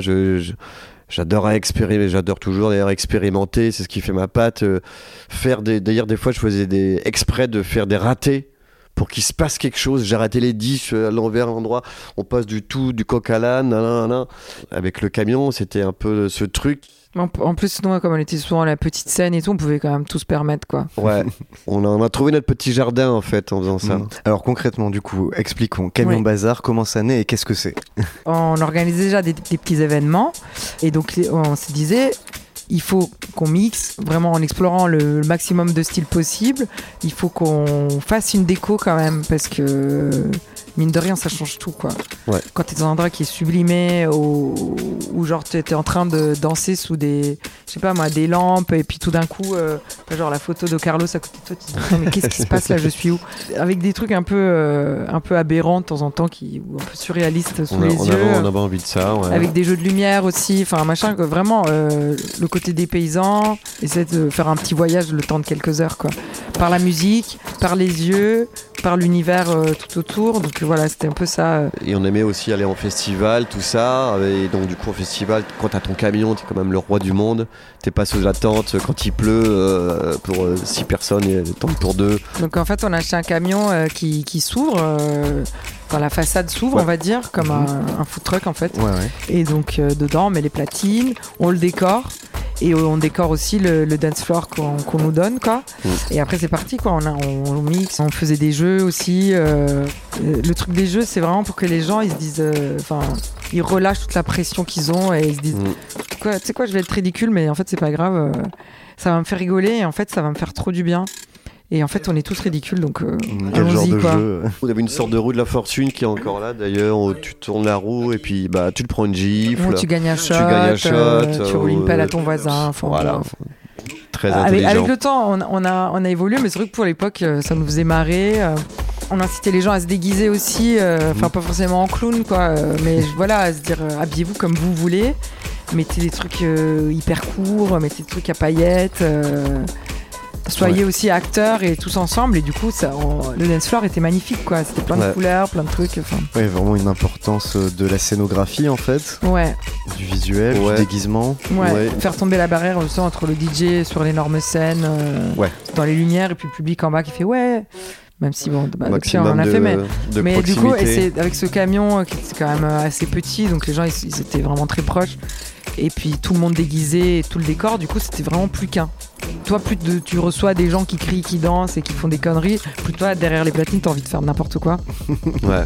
j'adore expérimenter, j'adore toujours d'ailleurs expérimenter. C'est ce qui fait ma patte. D'ailleurs, des fois, je faisais exprès de faire des ratés pour qu'il se passe quelque chose. J'arrêtais les disques à l'envers, à l'endroit. On passe du coq à l'âne. Avec le camion, c'était un peu ce truc. En plus, nous, comme on était souvent à la petite scène et tout, on pouvait quand même tout se permettre, quoi. Ouais, on a trouvé notre petit jardin, en fait, en faisant ça. Alors concrètement, du coup, expliquons. Camion Bazar, comment ça naît et qu'est-ce que c'est ? On organisait déjà des petits événements, et donc on se disait, il faut qu'on mixe, vraiment en explorant le maximum de styles possibles. Il faut qu'on fasse une déco quand même, parce que... mine de rien, ça change tout, quoi. Ouais. Quand t'es dans un endroit qui est sublimé, ou genre t'es en train de danser sous des lampes, et puis tout d'un coup, genre la photo de Carlos à côté de toi, tu te dis mais qu'est-ce qui se passe là, je suis où ? Avec des trucs un peu aberrants de temps en temps, ou un peu surréalistes sous les yeux. On avait envie de ça, ouais. Avec des jeux de lumière aussi, enfin machin, que vraiment le côté des paysans, essayer de faire un petit voyage le temps de quelques heures, quoi. Par la musique, par les yeux, par l'univers tout autour. Donc voilà, c'était un peu ça. Et on aimait aussi aller en festival, tout ça. Et donc du coup, en festival, quand t'as ton camion, t'es quand même le roi du monde. T'es pas sous la tente quand il pleut pour 6 personnes et tente pour 2. Donc en fait, on a acheté un camion qui s'ouvre. Enfin, la façade s'ouvre, on va dire, comme un food truck en fait. Ouais. Et donc dedans, on met les platines, on le décore. Et on décore aussi le dance floor qu'on nous donne, quoi. Et après c'est parti, quoi. On mixe, on faisait des jeux aussi. Le truc des jeux, c'est vraiment pour que les gens ils se disent, ils relâchent toute la pression qu'ils ont et ils se disent, tu sais quoi, je vais être ridicule, mais en fait c'est pas grave. Ça va me faire rigoler et en fait ça va me faire trop du bien. Et en fait, on est tous ridicules, donc allons-y, quoi. Vous avez une sorte de roue de la fortune qui est encore là, d'ailleurs, où tu tournes la roue et puis tu te prends une gifle. Tu gagnes un shot, tu roules une pelle à ton voisin. Voilà. Très intelligent. Avec le temps, on a évolué, mais c'est vrai que pour l'époque, ça nous faisait marrer. On incitait les gens à se déguiser aussi, pas forcément en clown, quoi, mais voilà, à se dire habillez-vous comme vous voulez, mettez des trucs hyper courts, mettez des trucs à paillettes. Soyez aussi acteurs et tous ensemble, et du coup le dance floor était magnifique, quoi. C'était plein de couleurs, plein de trucs. Ouais, vraiment une importance de la scénographie en fait. Ouais. Du visuel, du déguisement. Ouais. Faire tomber la barrière aussi entre le DJ sur l'énorme scène, dans les lumières, et puis le public en bas qui fait ouais. Même si depuis on en a fait, mais du coup, et c'est avec ce camion qui était quand même assez petit, donc les gens ils étaient vraiment très proches. Et puis tout le monde déguisé et tout le décor, du coup c'était vraiment plus qu'un. Toi, tu reçois des gens qui crient, qui dansent et qui font des conneries, plus toi derrière les platines t'as envie de faire n'importe quoi. Ouais.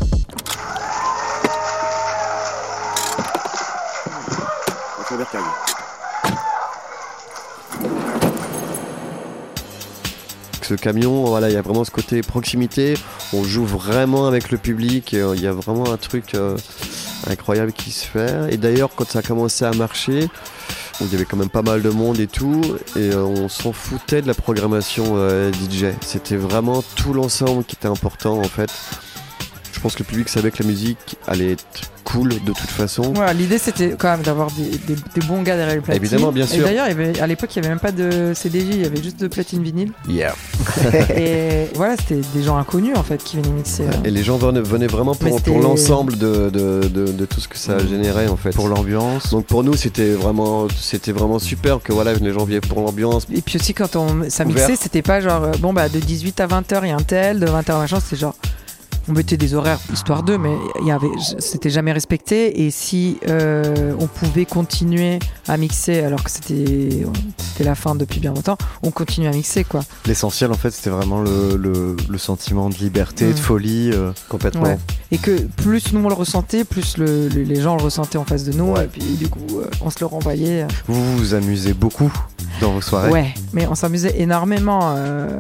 Ce camion, voilà, il y a vraiment ce côté proximité, on joue vraiment avec le public, et il y a vraiment un truc incroyable qui se fait. Et d'ailleurs, quand ça a commencé à marcher, il y avait quand même pas mal de monde et tout, et on s'en foutait de la programmation DJ. C'était vraiment tout l'ensemble qui était important, en fait. Je pense que le public savait que la musique allait être cool de toute façon. Ouais, l'idée c'était quand même d'avoir des bons gars derrière les platines. Évidemment, bien sûr. Et d'ailleurs, à l'époque, il n'y avait même pas de CDJ, il y avait juste de platine vinyle. Yeah. Et voilà, c'était des gens inconnus en fait qui venaient mixer. Et les gens venaient vraiment pour l'ensemble de tout ce que ça générait en fait. Pour l'ambiance. Donc pour nous, c'était vraiment super que voilà, les gens viennent pour l'ambiance. Et puis aussi quand ça mixait, c'était pas genre de 18 à 20h il y a un tel, de 20h machin, c'était genre on mettait des horaires histoire d'eux, mais c'était jamais respecté. Et si on pouvait continuer à mixer alors que c'était la fin depuis bien longtemps, on continue à mixer, quoi. L'essentiel, en fait, c'était vraiment le sentiment de liberté, de folie, complètement. Ouais. Et que plus nous on le ressentait, plus les gens le ressentaient en face de nous. Et puis du coup, on se le renvoyait. Vous vous amusez beaucoup dans vos soirées? Ouais, mais on s'amusait énormément.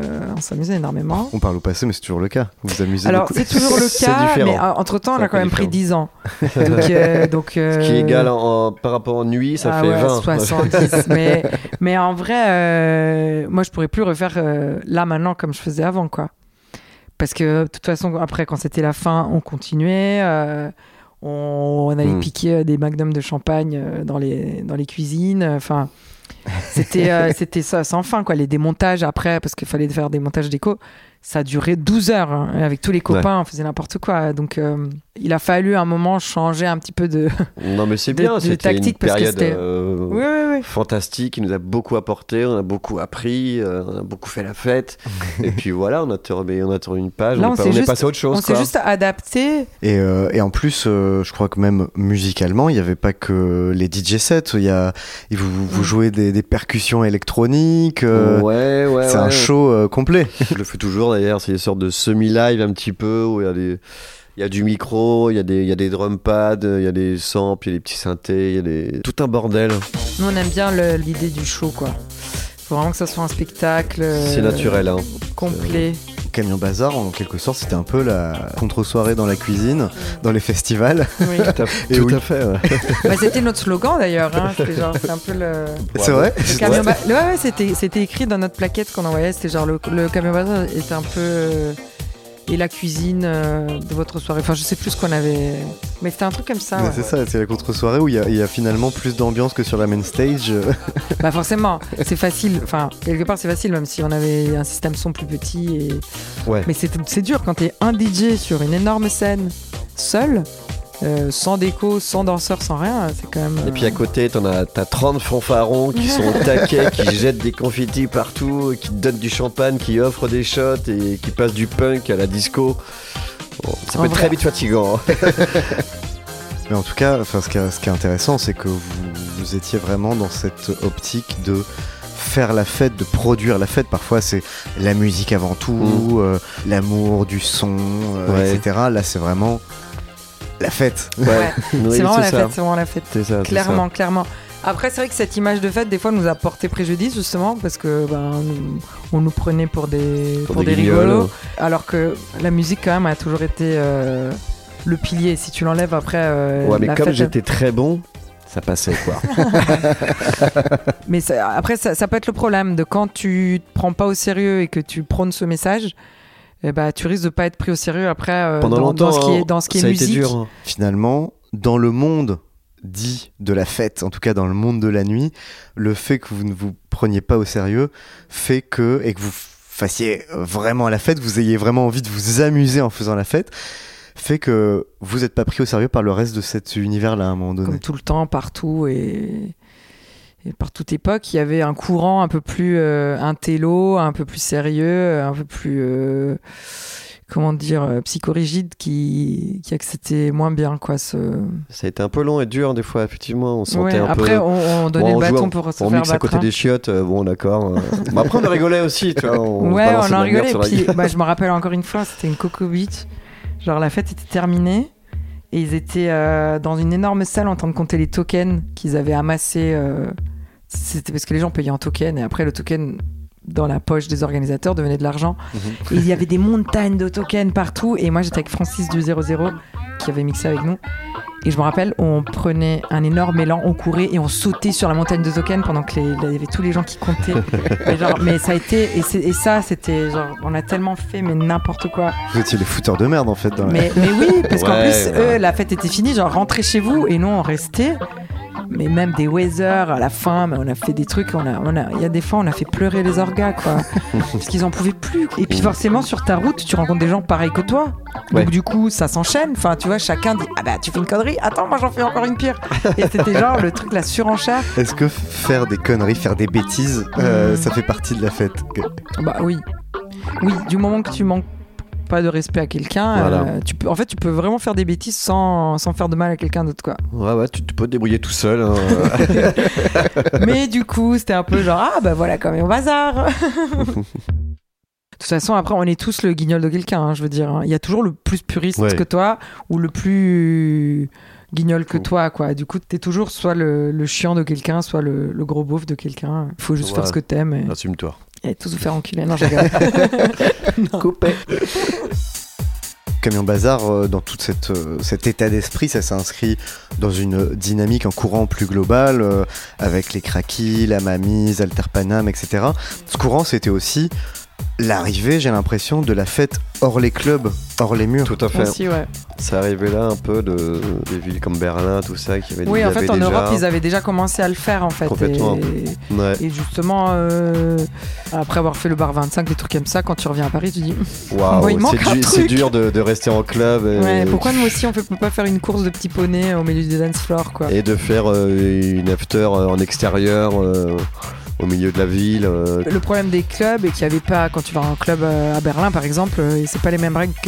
On parle au passé, mais c'est toujours le cas. Vous vous amusez Alors, beaucoup. c'est toujours le cas, mais entre-temps, on a quand même pris 10 ans. Donc, Ce qui est égal par rapport en nuit, ça fait 20. 70. mais en vrai, moi, je pourrais plus refaire là, maintenant, comme je faisais avant, quoi. Parce que, de toute façon, après, quand c'était la fin, on continuait. On allait piquer des magnums de champagne dans les cuisines. Enfin, c'était ça sans fin, quoi. Les démontages après, parce qu'il fallait faire des montages déco, ça a duré 12 heures. Hein. Avec tous les copains, on faisait n'importe quoi. Donc, il a fallu un moment changer un petit peu de Non, mais c'est bien, c'était tactique, une période oui. fantastique qui nous a beaucoup apporté, on a beaucoup appris, on a beaucoup fait la fête. Et puis voilà, on a tourné une page, là, on est passé à autre chose. On s'est juste adapté. Et en plus, je crois que même musicalement, il n'y avait pas que les DJ sets. Vous jouez des percussions électroniques. C'est un show complet. Je le fais toujours d'ailleurs, c'est une sorte de semi-live un petit peu où il y a du micro, il y a des drum pads, il y a des samples, il y a des petits synthés, tout un bordel. Nous, on aime bien l'idée du show, quoi. Faut vraiment que ça soit un spectacle. C'est naturel, hein. Complet. Camion Bazar, en quelque sorte, c'était un peu la contre-soirée dans la cuisine, dans les festivals. Oui. Tout à fait. Ouais. C'était notre slogan d'ailleurs. Hein. C'est un peu le. C'est vrai. C'était écrit dans notre plaquette qu'on envoyait. C'était genre le Camion Bazar était un peu et la cuisine de votre soirée. Enfin, je sais plus ce qu'on avait. Mais c'était un truc comme ça. Ouais. C'est ça, c'est la contre-soirée où il y a finalement plus d'ambiance que sur la main stage. Bah forcément, c'est facile. Enfin, quelque part, c'est facile, même si on avait un système son plus petit. Mais c'est dur quand t'es un DJ sur une énorme scène, seul. Sans déco, sans danseur, sans rien, c'est quand même... Et puis à côté, t'as 30 fanfarons qui sont au taquet, qui jettent des confettis partout, qui te donnent du champagne, qui offrent des shots et qui passent du punk à la disco. Bon, ça peut être très vite fatigant. Mais en tout cas, ce qui est intéressant, c'est que vous étiez vraiment dans cette optique de faire la fête, de produire la fête. Parfois, c'est la musique avant tout, l'amour du son, etc. Là, c'est vraiment... la fête. Oui, c'est vraiment la fête. C'est ça, clairement. Après, c'est vrai que cette image de fête, des fois, nous a porté préjudice, justement, parce que on nous prenait pour des rigolos. Alors que la musique, quand même, a toujours été le pilier. Si tu l'enlèves après. Mais comme fête, j'étais très bon, ça passait, quoi. Mais après, ça peut être le problème de quand tu te prends pas au sérieux et que tu prônes ce message. Tu risques de pas être pris au sérieux après dans ce qui est musique. Dur, hein. Finalement, dans le monde dit de la fête, en tout cas dans le monde de la nuit, le fait que vous ne vous preniez pas au sérieux fait que, et que vous fassiez vraiment la fête, vous ayez vraiment envie de vous amuser en faisant la fête, fait que vous n'êtes pas pris au sérieux par le reste de cet univers-là à un moment donné. Comme tout le temps, partout et par toute époque, il y avait un courant un peu plus intello, un peu plus sérieux, un peu plus psychorigide qui acceptait moins bien, quoi. Ça a été un peu long et dur des fois, effectivement. On sentait un après, peu. on donnait le bâton pour se faire battre. On mixe à côté des chiottes, d'accord. Après, on rigolait aussi, tu vois. On en rigolait. Puis, je me rappelle encore une fois, c'était une Coco Beach. Genre, la fête était terminée. Et ils étaient dans une énorme salle en train de compter les tokens qu'ils avaient amassés. C'était parce que les gens payaient en tokens. Et après, le token dans la poche des organisateurs devenait de l'argent. Et il y avait des montagnes de tokens partout. Et moi, j'étais avec Francis du 00 qui avait mixé avec nous. Et je me rappelle, on prenait un énorme élan, on courait et on sautait sur la montagne de tokens pendant qu'il y avait tous les gens qui comptaient. Mais ça a été... Et ça, c'était genre... On a tellement fait, mais n'importe quoi. Vous étiez les fouteurs de merde, en fait. Mais oui, parce qu'en plus, eux, la fête était finie. Genre, rentrez chez vous. Et nous, on restait. Mais même des Weather à la fin, mais on a fait des trucs, il y a des fois on a fait pleurer les orgas, quoi. Parce qu'ils en pouvaient plus. Et puis forcément sur ta route tu rencontres des gens pareils que toi. Donc du coup ça s'enchaîne. Enfin tu vois, chacun dit tu fais une connerie, attends moi j'en fais encore une pire. Et c'était genre le truc, la surenchère. Est-ce que faire des conneries, faire des bêtises, ça fait partie de la fête? Oui, du moment que tu manques pas de respect à quelqu'un, tu peux vraiment faire des bêtises sans faire de mal à quelqu'un d'autre, quoi. Ouais, tu peux te débrouiller tout seul. Hein. Mais du coup, c'était un peu genre, voilà, quand même, au bazar. De toute façon, après, on est tous le guignol de quelqu'un, hein, je veux dire. Hein. Il y a toujours le plus puriste que toi ou le plus guignol que toi, quoi. Du coup, t'es toujours soit le chiant de quelqu'un, soit le gros beauf de quelqu'un. Il faut juste faire ce que t'aimes. Et... Assume-toi. Et tous vous faire enculer. Non, j'ai regardé. Coupé. Camion Bazar, dans tout cet état d'esprit, ça s'inscrit dans une dynamique, un courant plus global, avec les Craquis, la Mamise, Alter Panam, etc. Ce courant, c'était aussi l'arrivée, j'ai l'impression, de la fête hors les clubs, hors les murs. Tout à fait. Aussi, ouais. Ça arrivait là un peu des villes comme Berlin, tout ça, qui avaient en fait, en Europe, ils avaient déjà commencé à le faire, en fait. Complètement. Et justement, après avoir fait le bar 25, des trucs comme ça, quand tu reviens à Paris, tu dis waouh, il manque un truc. C'est dur de rester en club. Pourquoi nous aussi, on peut pas faire une course de petits poneys au milieu des dance floors, quoi. Et de faire une after en extérieur. Au milieu de la ville. Le problème des clubs, et qu'il n'y avait pas, quand tu vas en club à Berlin par exemple, c'est pas les mêmes règles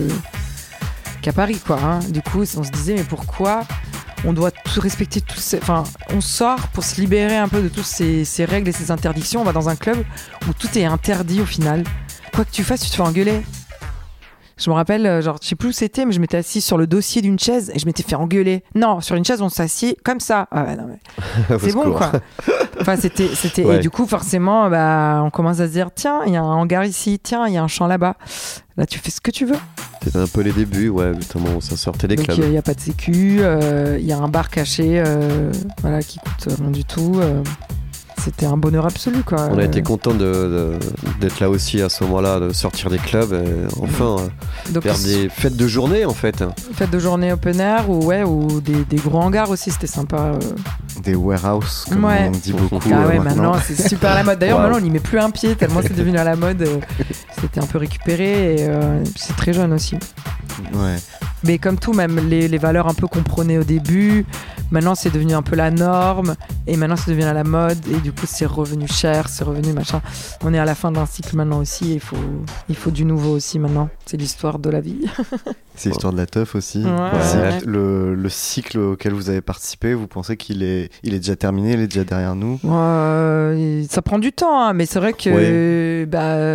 qu'à Paris, quoi. Hein. Du coup, on se disait, mais pourquoi on doit tout respecter tous ces... Enfin, on sort pour se libérer un peu de toutes ces règles et ces interdictions. On va dans un club où tout est interdit au final. Quoi que tu fasses, tu te fais engueuler. Je me rappelle, je sais plus où c'était, mais je m'étais assise sur le dossier d'une chaise et je m'étais fait engueuler. Non, sur une chaise, on s'assied comme ça. Ah ouais, non mais c'est bon, quoi. Enfin, c'était... Ouais. Et du coup, forcément, on commence à se dire, tiens, il y a un hangar ici, tiens, il y a un champ là-bas. Là, tu fais ce que tu veux. C'était un peu les débuts, justement, ça sortait des clubs. Donc, il n'y a pas de sécu, il y a un bar caché, qui coûte rien du tout. C'était un bonheur absolu, quoi. On a été content d'être là aussi à ce moment-là, de sortir des clubs et enfin faire des fêtes de journée, en fait. Fêtes de journée open air ou des gros hangars aussi, c'était sympa. Des warehouses, comme on dit beaucoup. Maintenant c'est super à la mode. D'ailleurs, maintenant on n'y met plus un pied tellement c'est devenu à la mode. C'était un peu récupéré et c'est très jeune aussi. Ouais. Mais comme tout, même les valeurs un peu qu'on prônait au début, maintenant c'est devenu un peu la norme et maintenant ça devient à la mode et du coup c'est revenu cher, c'est revenu machin. On est à la fin d'un cycle maintenant aussi et il faut du nouveau aussi maintenant. C'est l'histoire de la vie. C'est l'histoire de la teuf aussi. Ouais. Le cycle auquel vous avez participé, vous pensez qu'il est déjà terminé, il est déjà derrière nous? Ça prend du temps, hein, mais c'est vrai que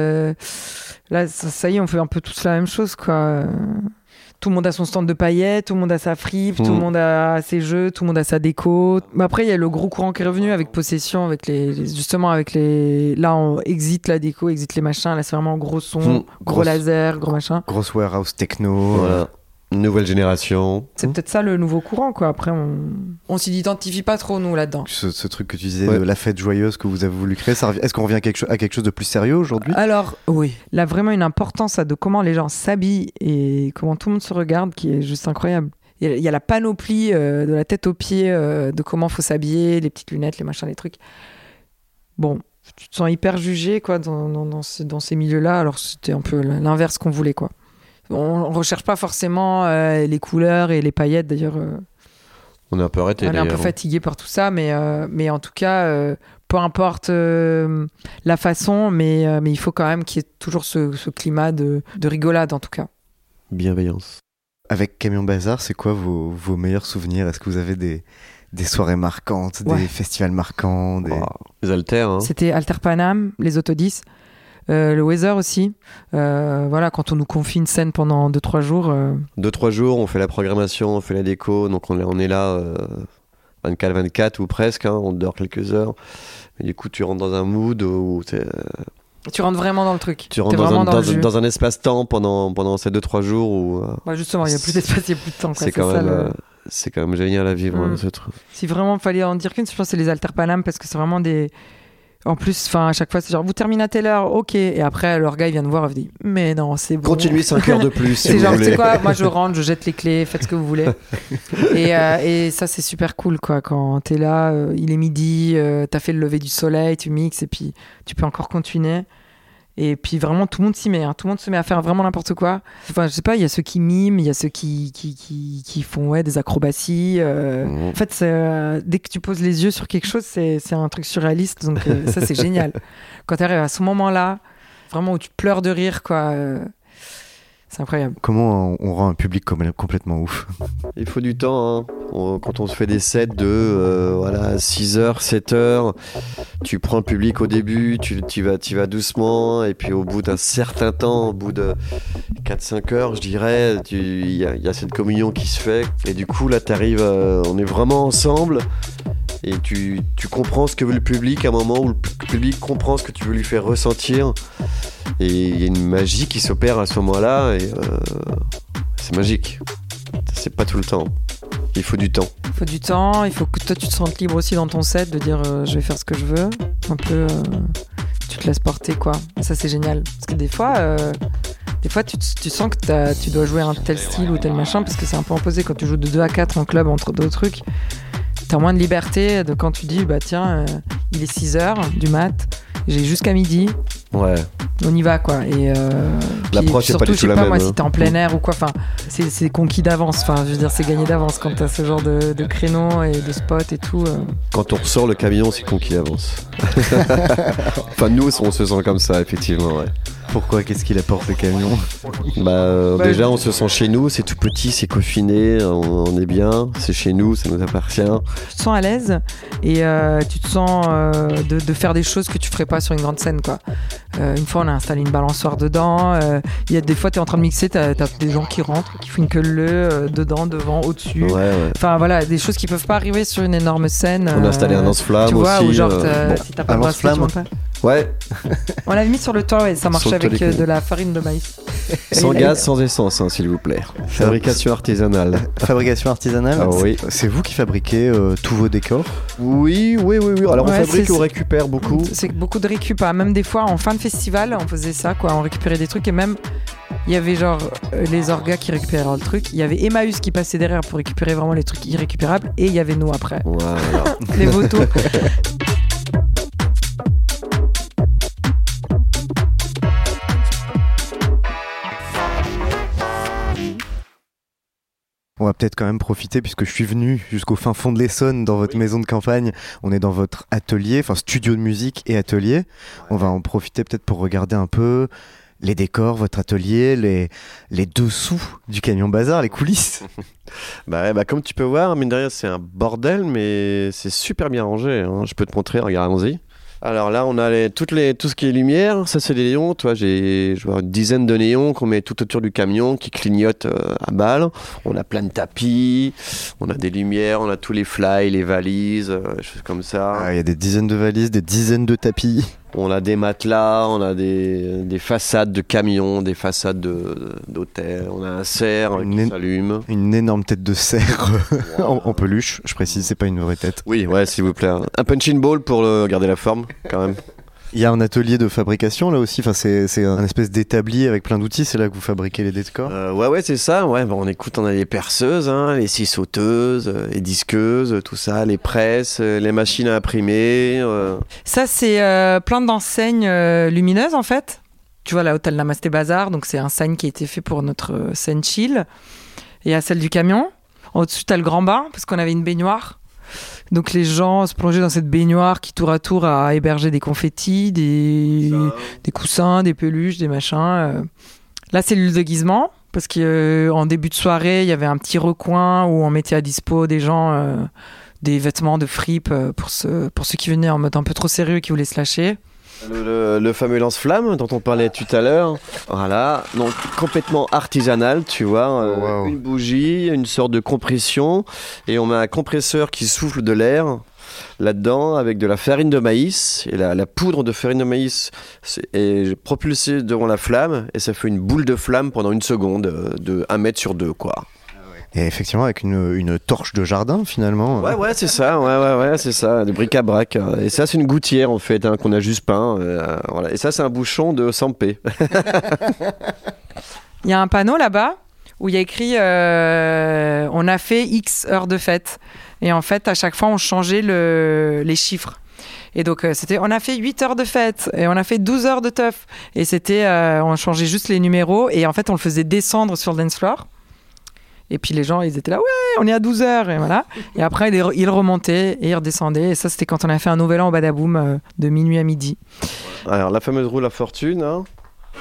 là ça y est, on fait un peu tous la même chose, quoi. Tout le monde a son stand de paillettes, tout le monde a sa fripe, tout le monde a ses jeux, tout le monde a sa déco. Mais après, il y a le gros courant qui est revenu avec Possession, avec là, on exit la déco, exit les machins. Là, c'est vraiment gros son, gros laser, gros machin. Grosse warehouse techno. Voilà. Nouvelle génération. C'est peut-être ça le nouveau courant, quoi. Après, on s'y identifie pas trop, nous, là-dedans. Ce truc que tu disais de la fête joyeuse que vous avez voulu créer, est-ce qu'on revient à quelque chose de plus sérieux aujourd'hui? Alors, oui. Là, vraiment une importance de comment les gens s'habillent et comment tout le monde se regarde qui est juste incroyable. Il y a la panoplie de la tête aux pieds de comment faut s'habiller, les petites lunettes, les machins, les trucs. Bon, tu te sens hyper jugé, quoi, dans ces milieux-là. Alors, c'était un peu l'inverse qu'on voulait, quoi. On recherche pas forcément les couleurs et les paillettes, d'ailleurs. On est un peu arrêté. On est un peu fatigué par tout ça, mais en tout cas, peu importe la façon, mais il faut quand même qu'il y ait toujours ce climat de rigolade, en tout cas. Bienveillance. Avec Camion Bazar, c'est quoi vos meilleurs souvenirs? Est-ce que vous avez des soirées marquantes, des festivals marquants, les Alter, hein. C'était Alter Panam, les Autodis. Le Weather aussi, quand on nous confie une scène pendant 2-3 jours. 2-3 jours, on fait la programmation, on fait la déco, donc on est là 24-24 ou presque, hein, on dort quelques heures. Mais du coup, tu rentres dans un mood où tu rentres vraiment dans le truc. Tu rentres dans un espace-temps pendant ces 2-3 jours où. Justement, il n'y a plus d'espace, il n'y a plus de temps. C'est quand même génial à vivre, ce truc. Si vraiment il fallait en dire qu'une, je pense que c'est les Alter Panam parce que c'est vraiment des. En plus, à chaque fois, c'est genre, vous terminez à telle heure, ok. Et après, leur gars, il vient de voir, il dit, mais non, c'est bon. Continuez 5 heures de plus, si c'est vous genre, voulez. C'est quoi, moi, je rentre, je jette les clés, faites ce que vous voulez. Et ça, c'est super cool, quoi. Quand t'es là, il est midi, t'as fait le lever du soleil, tu mixes, et puis tu peux encore continuer. Et puis vraiment, tout le monde s'y met. Tout le monde se met à faire vraiment n'importe quoi. Enfin, je sais pas, il y a ceux qui miment, il y a ceux qui font des acrobaties. En fait, dès que tu poses les yeux sur quelque chose, c'est un truc surréaliste. Donc ça, c'est génial. Quand tu arrives à ce moment-là, vraiment où tu pleures de rire, quoi. C'est incroyable. Comment on rend un public complètement ouf? Il faut du temps, hein. Quand on se fait des sets de 6h, 7h, tu prends le public au début, tu vas doucement, et puis au bout d'un certain temps, au bout de 4-5 heures, je dirais, il y a cette communion qui se fait. Et du coup, là, t'arrives, on est vraiment ensemble, et tu comprends ce que veut le public à un moment où le public comprend ce que tu veux lui faire ressentir. Et il y a une magie qui s'opère à ce moment-là, et c'est magique. C'est pas tout le temps. Il faut du temps. Il faut du temps, il faut que toi tu te sentes libre aussi dans ton set de dire je vais faire ce que je veux. Un peu, tu te laisses porter quoi. Et ça c'est génial. Parce que des fois tu sens que tu dois jouer un tel style ou tel machin parce que c'est un peu imposé quand tu joues de 2 à 4 en club entre d'autres trucs. T'as moins de liberté de quand tu dis bah tiens, il est 6h du mat, j'ai jusqu'à midi. Ouais. On y va quoi. Et l'approche surtout, est pas du tout la même. même. Si t'es en plein air ou quoi, enfin, c'est conquis d'avance. Enfin, je veux dire, c'est gagné d'avance quand t'as ce genre de créneau et de spot et tout. Quand on ressort le camion, c'est conquis d'avance. Enfin, nous, on se sent comme ça, effectivement. Ouais. Pourquoi? Qu'est-ce qu'il apporte le camion? Déjà, on se sent chez nous. C'est tout petit, c'est confiné. On est bien. C'est chez nous, ça nous appartient. Tu te sens à l'aise et tu te sens de faire des choses que tu ferais pas sur une grande scène, quoi. Une fois, on a installé une balançoire dedans. Il y a des fois, t'es en train de mixer, t'as des gens qui rentrent, qui font que dedans, devant, au-dessus. Ouais. Enfin voilà, des choses qui peuvent pas arriver sur une énorme scène. On a installé un lance-flamme aussi. Tu vois, ou genre, si t'as pas de bracelet, tu montes pas. Ouais. On l'avait mis sur le toit, et ça marche avec de la farine de maïs. Sans gaz, sans essence, hein, s'il vous plaît. Fabrication artisanale. Fabrication artisanale. Ah, oui. C'est vous qui fabriquez tous vos décors? Oui. Alors on fabrique, on récupère beaucoup. C'est beaucoup de récup. Même des fois, en fin de festival, on faisait ça, quoi. On récupérait des trucs et même il y avait genre les orgas qui récupéraient le truc. Il y avait Emmaüs qui passait derrière pour récupérer vraiment les trucs irrécupérables et il y avait nous après. Voilà. Les vautours. On va peut-être quand même profiter, puisque je suis venu jusqu'au fin fond de l'Essonne, dans votre maison de campagne. On est dans votre atelier, enfin studio de musique et atelier. On va en profiter peut-être pour regarder un peu les décors, votre atelier, les dessous du camion bazar, les coulisses. Comme tu peux voir, mine de rien, c'est un bordel, mais c'est super bien rangé, hein. Je peux te montrer, regarde, allons-y. Alors là, on a tout ce qui est lumière. Ça, c'est des néons. Toi, je vois une dizaine de néons qu'on met tout autour du camion qui clignotent à balle. On a plein de tapis. On a des lumières. On a tous les fly, les valises, des choses comme ça. Il y a des dizaines de valises, des dizaines de tapis. On a des matelas, on a des façades de camions, des façades d'hôtels. On a un cerf qui s'allume. Une énorme tête de cerf en peluche, je précise, c'est pas une vraie tête. Oui, ouais, s'il vous plaît. Un punching ball pour garder la forme, quand même. Il y a un atelier de fabrication là aussi, enfin, c'est un espèce d'établi avec plein d'outils, c'est là que vous fabriquez les décors. Ouais, c'est ça. Ouais, on a les perceuses, hein, les scie sauteuses, les disqueuses, tout ça, les presses, les machines à imprimer. Ça, c'est plein d'enseignes lumineuses en fait. Tu vois, l'hôtel Namasté Bazar, donc c'est un sign qui a été fait pour notre scène chill. Et à celle du camion. Au-dessus, t'as le grand bain, parce qu'on avait une baignoire. Donc les gens se plongeaient dans cette baignoire qui tour à tour a hébergé des confettis, des coussins, des peluches, des machins. La cellule de déguisement, parce qu'en début de soirée, il y avait un petit recoin où on mettait à dispo des gens des vêtements de fripe pour ceux qui venaient en mode un peu trop sérieux et qui voulaient se lâcher. Le fameux lance-flamme dont on parlait tout à l'heure, voilà, donc complètement artisanal, tu vois, wow. Une bougie, une sorte de compression, et on met un compresseur qui souffle de l'air là-dedans avec de la farine de maïs, et la poudre de farine de maïs est propulsée devant la flamme, et ça fait une boule de flamme pendant 1 seconde, de 1 mètre sur 2, quoi. Et effectivement, avec une torche de jardin, finalement. Ouais, c'est ça, ouais, c'est ça, de bric-à-brac. Et ça, c'est une gouttière, en fait, hein, qu'on a juste peint. Voilà. Et ça, c'est un bouchon de Sampé. Il y a un panneau là-bas où il y a écrit on a fait X heures de fête. Et en fait, à chaque fois, on changeait les chiffres. Et donc, c'était on a fait 8 heures de fête et on a fait 12 heures de teuf. Et c'était, on changeait juste les numéros et en fait, on le faisait descendre sur le dance floor. Et puis les gens, ils étaient là, ouais, on est à 12 heures, et voilà. Et après, ils remontaient et ils redescendaient. Et ça, c'était quand on a fait un nouvel an au Badaboum de minuit à midi. Alors, la fameuse roue la fortune, hein.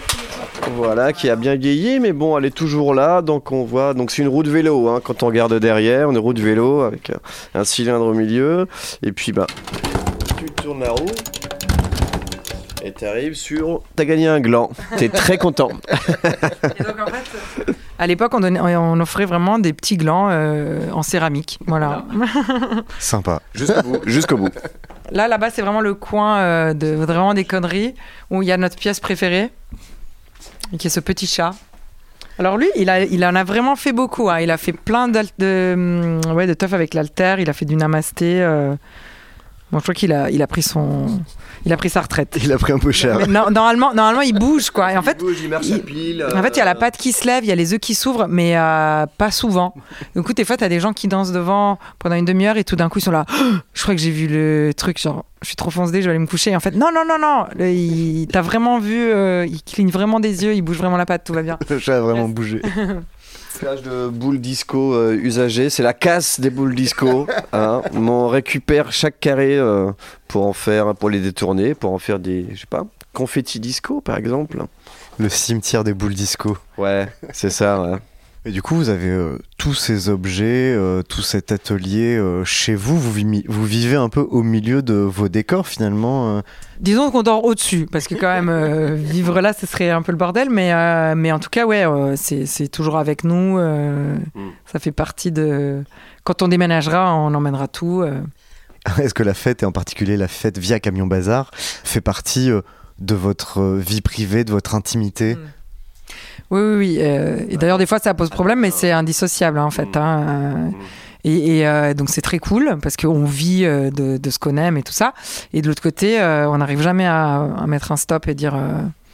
Voilà, qui a bien vieilli, mais bon, elle est toujours là. Donc on voit, donc c'est une roue de vélo, hein, quand on regarde derrière, une roue de vélo avec un cylindre au milieu. Et puis tu tournes la roue et t'arrives sur. T'as gagné un gland. T'es très content. Et donc en fait, à l'époque, on offrait vraiment des petits glands en céramique. Voilà. Sympa. Jusqu'au bout. Là-bas, c'est vraiment le coin de vraiment des conneries où il y a notre pièce préférée, qui est ce petit chat. Alors lui, il en a vraiment fait beaucoup. Hein. Il a fait plein de teuf avec l'haltère. Il a fait du namasté. Bon, je crois qu'il a pris sa retraite. Il a pris un peu cher. Mais normalement, il bouge, quoi. Et en fait, il marche à pile. En fait, il y a la patte qui se lève, il y a les œufs qui s'ouvrent, mais pas souvent. Du coup, des fois, t'as des gens qui dansent devant pendant une demi-heure et tout d'un coup, ils sont là. Oh, je crois que j'ai vu le truc, genre, je suis trop foncé, je vais aller me coucher. Et en fait, non. T'as vraiment vu, il cligne vraiment des yeux, il bouge vraiment la patte, tout va bien. Le chat a vraiment bougé. Cage de boules disco usagées, c'est la casse des boules disco. Hein. On récupère chaque carré pour les détourner, pour en faire des, je sais pas, confetti disco par exemple. Le cimetière des boules disco. Ouais, c'est ça. Ouais. Et du coup, vous avez tous ces objets, tout cet atelier chez vous. Vous vivez un peu au milieu de vos décors finalement. Disons qu'on dort au-dessus, parce que quand même, vivre là, ce serait un peu le bordel. Mais en tout cas, ouais, c'est toujours avec nous. Ça fait partie de... Quand on déménagera, on emmènera tout. Est-ce que la fête, et en particulier la fête via Camion Bazar, fait partie de votre vie privée, de votre intimité ? Oui. Et d'ailleurs, des fois, ça pose problème, mais c'est indissociable, hein, en fait. Hein. Et donc, c'est très cool, parce qu'on vit de ce qu'on aime et tout ça. Et de l'autre côté, on n'arrive jamais à mettre un stop et dire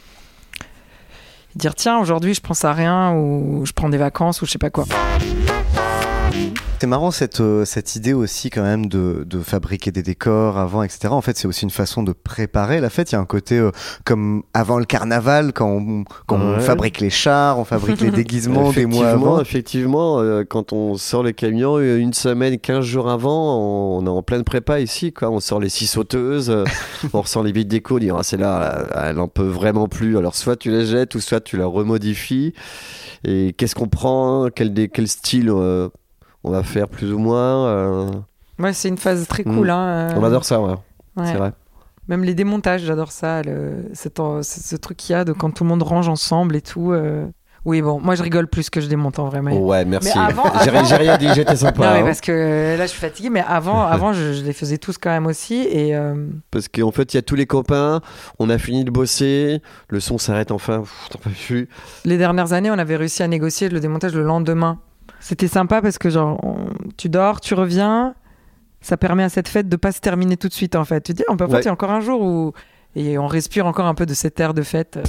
tiens, aujourd'hui, je pense à rien, ou je prends des vacances, ou je sais pas quoi. C'est marrant cette idée aussi quand même de fabriquer des décors avant, etc. En fait, c'est aussi une façon de préparer la fête. Il y a un côté comme avant le carnaval, quand on fabrique les chars, on fabrique les déguisements des mois avant. Effectivement, quand on sort les camions, une semaine, 15 jours avant, on est en pleine prépa ici, quoi. On sort les 6 sauteuses, on ressort les vides déco, on dit celle-là, elle en peut vraiment plus. Alors soit tu la jettes, ou soit tu la remodifies. Et qu'est-ce qu'on prend, quel style on va faire plus ou moins. Ouais, c'est une phase très cool. Hein, On adore ça, ouais. C'est vrai. Même les démontages, j'adore ça. Ce truc qu'il y a de quand tout le monde range ensemble et tout. Oui, bon, moi je rigole plus que je démonte en vrai. Mais... Ouais, merci. Mais avant... J'ai rien dit, j'étais sympa. Non, mais parce que là je suis fatiguée, mais avant je les faisais tous quand même aussi. Et Parce qu'en fait, il y a tous les copains, on a fini de bosser, le son s'arrête enfin, t'en peux plus. Les dernières années, on avait réussi à négocier le démontage le lendemain. C'était sympa parce que genre tu dors, tu reviens, ça permet à cette fête de pas se terminer tout de suite en fait. Tu te dis on peut il y a encore un jour et on respire encore un peu de cette air de fête.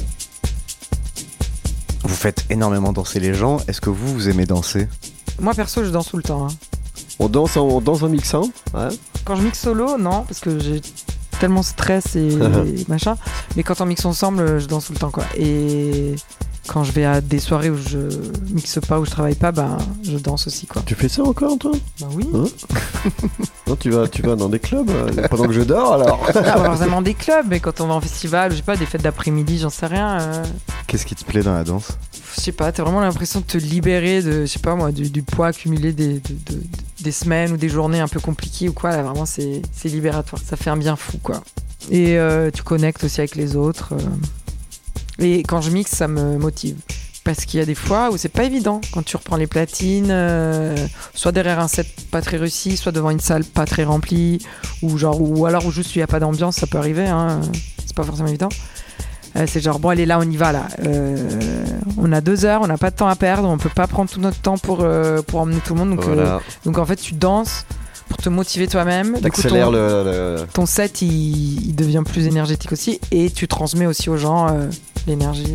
Vous faites énormément danser les gens. Est-ce que vous aimez danser ? Moi perso, je danse tout le temps. Hein. On danse en mixant. Ouais. Quand je mixe solo, non, parce que j'ai tellement stress et machin. Mais quand on mixe ensemble, je danse tout le temps quoi. Et quand je vais à des soirées où je mixe pas, où je travaille pas, je danse aussi quoi. Tu fais ça encore, toi ? Bah oui. Hein non, tu vas dans des clubs pendant que je dors alors. Pas forcément des clubs, mais quand on va en festival, je sais pas, des fêtes d'après-midi, j'en sais rien. Qu'est-ce qui te plaît dans la danse ? Je sais pas, t'as vraiment l'impression de te libérer de, je sais pas moi, du poids accumulé des semaines ou des journées un peu compliquées ou quoi. Là, vraiment, c'est libératoire. Ça fait un bien fou quoi. Et tu connectes aussi avec les autres. Et quand je mixe, ça me motive. Parce qu'il y a des fois où c'est pas évident. Quand tu reprends les platines, soit derrière un set pas très réussi, soit devant une salle pas très remplie, ou alors où juste il n'y a pas d'ambiance, ça peut arriver. Hein. C'est pas forcément évident. C'est genre, bon, allez, là, on y va, là. On a 2 heures, on n'a pas de temps à perdre, on peut pas prendre tout notre temps pour emmener tout le monde. Donc, voilà. Donc en fait, tu danses pour te motiver toi-même. T'accélères ton set, il devient plus énergétique aussi, et tu transmets aussi aux gens l'énergie.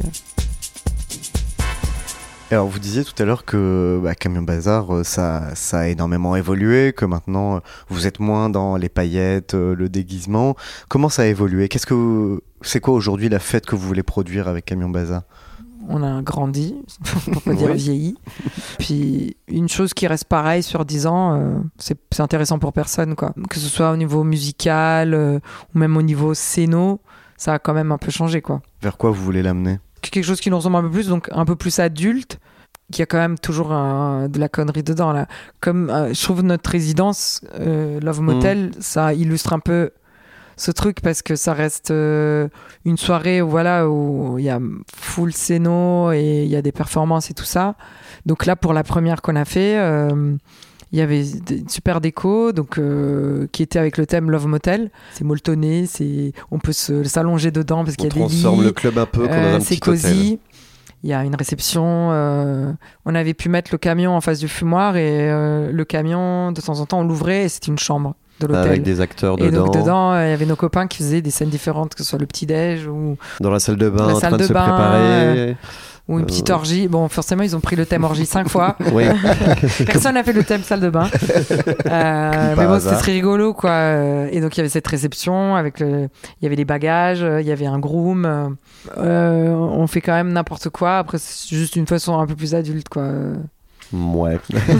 Alors vous disiez tout à l'heure que Camion Bazar, ça a énormément évolué, que maintenant vous êtes moins dans les paillettes, le déguisement. Comment ça a évolué ? C'est quoi aujourd'hui la fête que vous voulez produire avec Camion Bazar ? On a grandi, pour pas dire vieilli. Puis une chose qui reste pareille sur 10 ans, c'est intéressant pour personne, quoi. Que ce soit au niveau musical ou même au niveau scéno, ça a quand même un peu changé, quoi. Vers quoi vous voulez l'amener ? quelque chose qui nous ressemble un peu plus, donc un peu plus adulte, qui a quand même toujours de la connerie dedans là. Comme je trouve notre résidence Love Motel, ça illustre un peu ce truc parce que ça reste une soirée où il y a full scéno et il y a des performances et tout ça. Donc là, pour la première qu'on a fait, il y avait une super déco donc, qui était avec le thème Love Motel. C'est molletonné, on peut s'allonger dedans parce qu'il y a des lits. On transforme le club un peu, qu'on a un petit cosy. Hôtel. Il y a une réception. On avait pu mettre le camion en face du fumoir et le camion, de temps en temps, on l'ouvrait et c'était une chambre de l'hôtel. Avec des acteurs dedans. Et donc dedans, il y avait nos copains qui faisaient des scènes différentes, que ce soit le petit-déj ou... Dans la salle de bain, en train de se préparer. Ou une petite orgie. Bon, forcément, ils ont pris le thème orgie 5 fois. Oui. Personne n'a fait le thème salle de bain. Mais bon, c'était très rigolo, quoi. Et donc, il y avait cette réception avec il y avait les bagages, il y avait un groom. On fait quand même n'importe quoi. Après, c'est juste une façon un peu plus adulte, quoi. Ouais.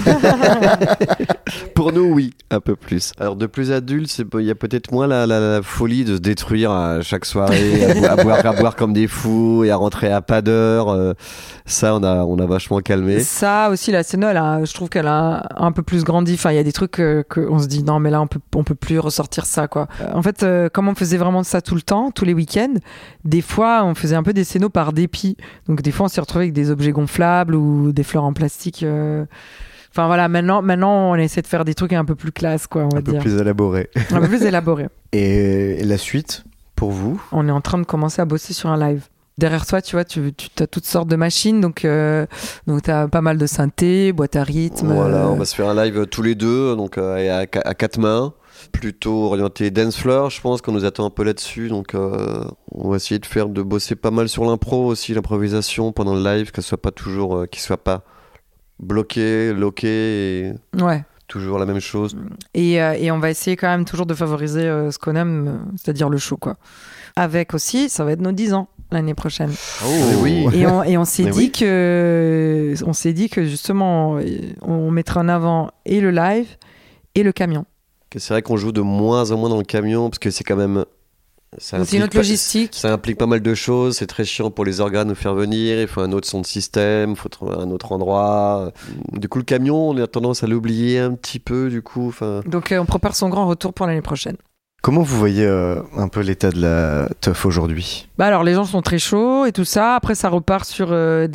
Pour nous, oui, un peu plus. Alors, de plus adulte, il y a peut-être moins la folie de se détruire à chaque soirée, à boire comme des fous et à rentrer à pas d'heure. Ça, on a vachement calmé. Ça aussi, la scène, je trouve qu'elle a un peu plus grandi. Enfin, il y a des trucs qu'on se dit, non, mais là, on peut plus ressortir ça, quoi. En fait, comme on faisait vraiment ça tout le temps, tous les week-ends, des fois, on faisait un peu des scénos par dépit. Donc, des fois, on s'est retrouvé avec des objets gonflables ou des fleurs en plastique. Enfin voilà, maintenant on essaie de faire des trucs un peu plus classe, quoi, on va dire. Un peu plus élaboré. Un peu plus élaboré. Et la suite, pour vous ? On est en train de commencer à bosser sur un live. Derrière toi, tu vois, tu as toutes sortes de machines, donc tu as pas mal de synthés, boîte à rythme. Voilà, on va se faire un live tous les deux, donc à 4 mains. Plutôt orienté dance floor, je pense qu'on nous attend un peu là-dessus, donc on va essayer de bosser pas mal sur l'impro aussi, l'improvisation pendant le live, qu'il soit pas bloqué, loqué, et toujours la même chose. Et on va essayer quand même toujours de favoriser ce qu'on aime, c'est-à-dire le show, quoi. Avec aussi, ça va être nos 10 ans l'année prochaine. Oh oui. Et on s'est dit que justement, on mettra en avant et le live et le camion. C'est vrai qu'on joue de moins en moins dans le camion parce que c'est quand même... C'est notre logistique. Ça implique pas mal de choses. C'est très chiant pour les organes de nous faire venir. Il faut un autre son de système. Il faut trouver un autre endroit. Du coup, le camion, on a tendance à l'oublier un petit peu. Du coup, donc, on prépare son grand retour pour l'année prochaine. Comment vous voyez un peu l'état de la teuf aujourd'hui ? Alors, les gens sont très chauds et tout ça. Après, ça repart sur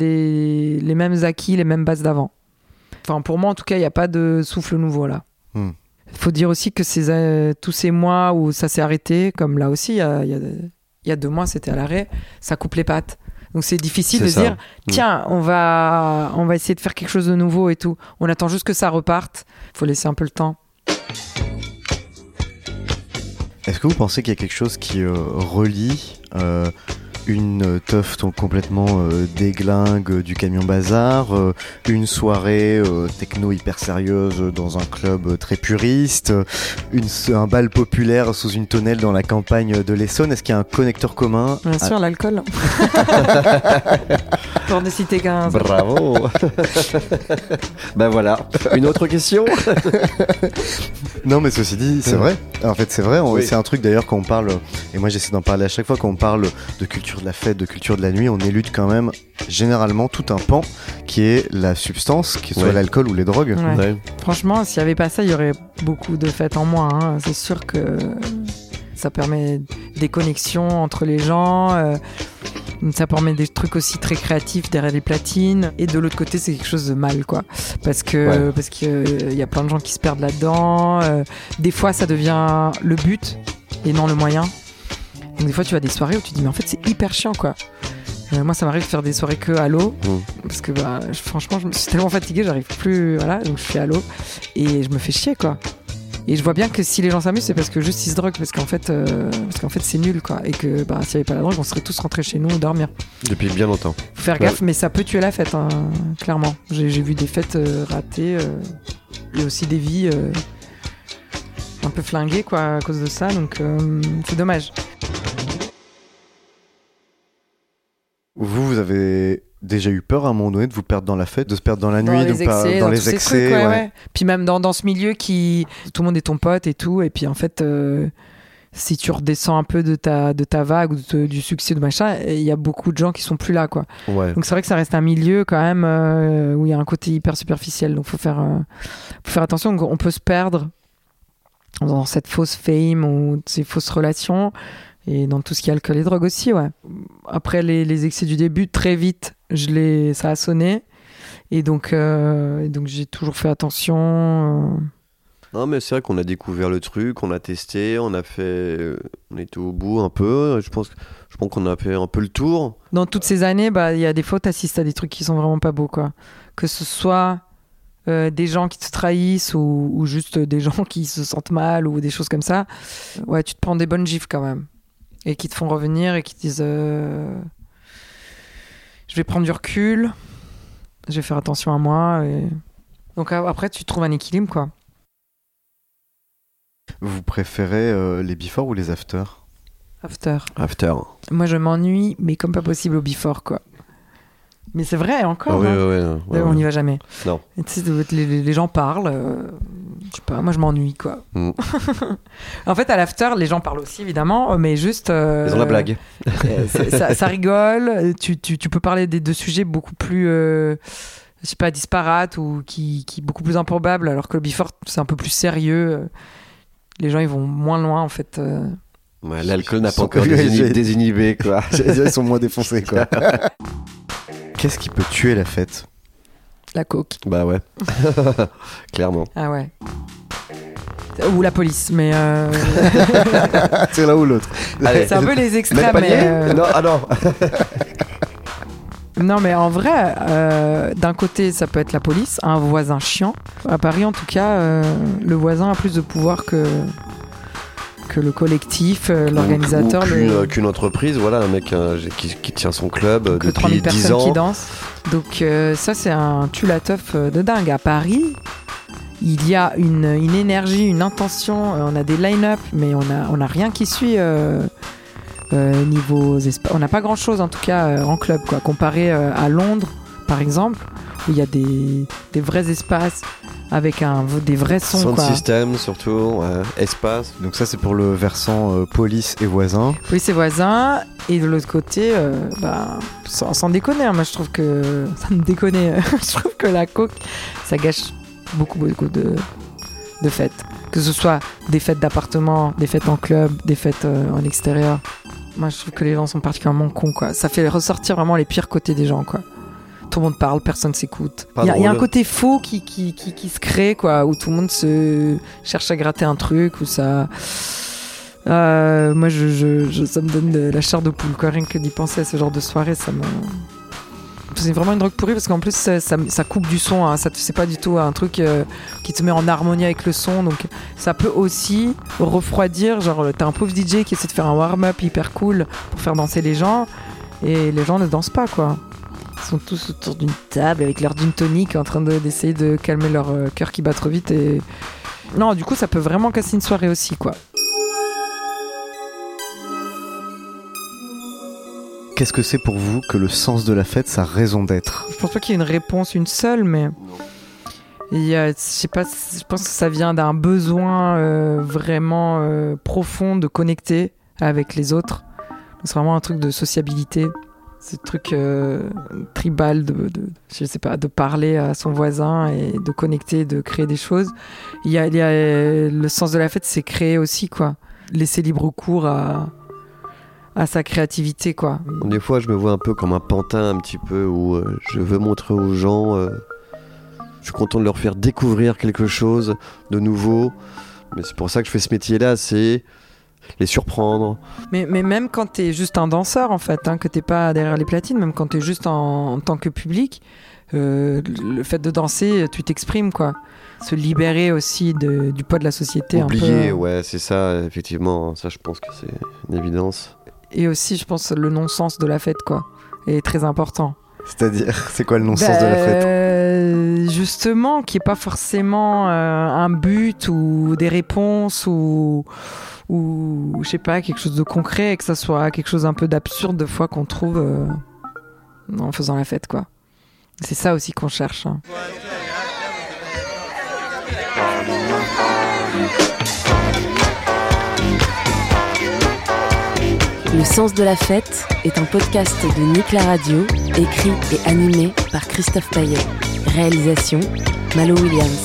les mêmes acquis, les mêmes bases d'avant. Enfin, pour moi, en tout cas, il n'y a pas de souffle nouveau là. Il faut dire aussi que tous ces mois où ça s'est arrêté, comme là aussi, il y a 2 mois, c'était à l'arrêt, ça coupe les pattes. Donc c'est difficile de dire, tiens, on va essayer de faire quelque chose de nouveau et tout. On attend juste que ça reparte. Il faut laisser un peu le temps. Est-ce que vous pensez qu'il y a quelque chose qui relie une teuf complètement déglingue du camion bazar, une soirée techno hyper sérieuse dans un club très puriste, un bal populaire sous une tonnelle dans la campagne de l'Essonne? Est-ce qu'il y a un connecteur commun? Bien sûr, l'alcool. Pour ne citer qu'un. Bravo. Ben voilà, une autre question. Non mais ceci dit, c'est vrai. En fait c'est vrai, c'est un truc d'ailleurs quand on parle, et moi j'essaie d'en parler à chaque fois, quand on parle de culture de la fête, de culture de la nuit, on élude quand même généralement tout un pan qui est la substance, qui soit l'alcool ou les drogues. Ouais. Franchement, s'il n'y avait pas ça, il y aurait beaucoup de fêtes en moins, hein. C'est sûr que ça permet des connexions entre les gens, ça permet des trucs aussi très créatifs derrière les platines, et de l'autre côté c'est quelque chose de mal, quoi, parce que y a plein de gens qui se perdent là-dedans, des fois ça devient le but et non le moyen. Donc des fois tu as des soirées où tu te dis mais en fait c'est hyper chiant, quoi. Moi ça m'arrive de faire des soirées que à l'eau, parce que franchement je me suis tellement fatiguée, j'arrive plus, voilà, donc je fais à l'eau et je me fais chier, quoi. Et je vois bien que si les gens s'amusent, c'est parce que juste ils se droguent, parce qu'en fait c'est nul, quoi. Et que s'il n'y avait pas la drogue, on serait tous rentrés chez nous dormir. Depuis bien longtemps. Faut faire gaffe, mais ça peut tuer la fête, hein, clairement. J'ai vu des fêtes ratées, et aussi des vies un peu flinguées, quoi, à cause de ça. Donc c'est dommage. Vous avez déjà eu peur à un moment donné de vous perdre dans la fête, de se perdre dans la nuit, dans les excès, trucs, ouais. Puis même dans ce milieu tout le monde est ton pote et tout, et puis en fait si tu redescends un peu de ta vague ou du succès de machin, il y a beaucoup de gens qui sont plus là, quoi. Ouais. Donc c'est vrai que ça reste un milieu quand même où il y a un côté hyper superficiel. Donc faut faire attention. On peut se perdre dans cette fausse fame ou ces fausses relations et dans tout ce qui est alcool et drogue aussi, ouais. Après les excès du début, très vite, ça a sonné et donc j'ai toujours fait attention. Non, mais c'est vrai qu'on a découvert le truc, on a testé, on était au bout un peu. Je pense qu'on a fait un peu le tour. Dans toutes ces années, il y a des fois, t'assistes à des trucs qui sont vraiment pas beaux, quoi. Que ce soit des gens qui te trahissent ou juste des gens qui se sentent mal ou des choses comme ça. Ouais, tu te prends des bonnes gifles quand même. Et qui te font revenir et qui te disent je vais prendre du recul, je vais faire attention à moi. Et... Donc après, tu trouves un équilibre, quoi. Vous préférez les before ou les after? After. Moi, je m'ennuie, mais comme pas possible au before, quoi. Mais c'est vrai, encore. Ouais, on n'y va jamais. Non. Et tu sais, les gens parlent. Je sais pas, moi, je m'ennuie, quoi. En fait, à l'after, les gens parlent aussi, évidemment, mais juste... Ils ont la blague. ça rigole. Tu peux parler de sujets beaucoup plus... je sais pas, disparates ou qui beaucoup plus improbables, alors que le before, c'est un peu plus sérieux. Les gens, ils vont moins loin, en fait. Ouais, l'alcool n'a pas encore désinhibé, quoi. Ils sont moins défoncés, quoi. Qu'est-ce qui peut tuer la fête? La coke. Bah ouais. Clairement. Ah ouais. Ou la police, mais... C'est l'un ou l'autre. Allez, c'est un peu les extrêmes, mais... Non, ah non. Non, mais en vrai, d'un côté, ça peut être la police, un voisin chiant. À Paris, en tout cas, le voisin a plus de pouvoir que le collectif, l'organisateur. Qu'une entreprise, voilà, un mec qui tient son club depuis 3000 10 personnes ans. qui dansent. Donc ça, c'est un tue-la-teuf de dingue. À Paris, il y a une énergie, une intention. On a des line-up, mais on n'a rien qui suit... niveau on n'a pas grand chose en tout cas en club, quoi, comparé à Londres par exemple où il y a des vrais espaces avec des vrais sons, Sound quoi. system surtout, espace. Donc ça c'est pour le versant police et voisins. Police et voisins, et de l'autre côté sans déconner, hein, moi je trouve que ça me déconne. Je trouve que la coke ça gâche beaucoup de fêtes, que ce soit des fêtes d'appartement, des fêtes en club, des fêtes en extérieur. Moi, je trouve que les gens sont particulièrement cons, quoi. Ça fait ressortir vraiment les pires côtés des gens, quoi. Tout le monde parle, personne s'écoute. Il y a un côté faux qui se crée, quoi, où tout le monde se cherche à gratter un truc, où ça... moi, ça me donne de la chair de poule, quoi. Rien que d'y penser à ce genre de soirée, ça me... C'est vraiment une drogue pourrie parce qu'en plus ça coupe du son, hein. C'est pas du tout un truc qui te met en harmonie avec le son, donc ça peut aussi refroidir. Genre t'as un pauvre DJ qui essaie de faire un warm-up hyper cool pour faire danser les gens et les gens ne dansent pas, quoi. Ils sont tous autour d'une table avec leur gin tonic en train d'essayer de calmer leur cœur qui bat trop vite et... Non, du coup ça peut vraiment casser une soirée aussi, quoi. Qu'est-ce que c'est pour vous que le sens de la fête, sa raison d'être? Je pense pas qu'il y ait une réponse, une seule, mais je sais pas, je pense que ça vient d'un besoin vraiment profond de connecter avec les autres. C'est vraiment un truc de sociabilité, ce truc tribal je sais pas, de parler à son voisin et de connecter, de créer des choses. Il y a le sens de la fête, c'est créer aussi, quoi. Laisser libre cours à sa créativité, quoi. Des fois, je me vois un peu comme un pantin, un petit peu, où je veux montrer aux gens, je suis content de leur faire découvrir quelque chose de nouveau, mais c'est pour ça que je fais ce métier-là, c'est les surprendre. Mais même quand t'es juste un danseur, en fait, hein, que t'es pas derrière les platines, même quand t'es juste en tant que public, le fait de danser, tu t'exprimes, quoi. Se libérer aussi du poids de la société. Oublier, un peu. Ouais, c'est ça, effectivement, ça je pense que c'est une évidence. Et aussi, je pense, le non-sens de la fête, quoi, est très important. C'est-à-dire, c'est quoi le non-sens de la fête? Justement, qu'il n'y ait pas forcément un but ou des réponses ou je sais pas, quelque chose de concret, et que ça soit quelque chose un peu d'absurde de fois qu'on trouve en faisant la fête, quoi. C'est ça aussi qu'on cherche, hein. Le sens de la fête est un podcast de Nick la Radio, écrit et animé par Christophe Payet. Réalisation, Malo Williams.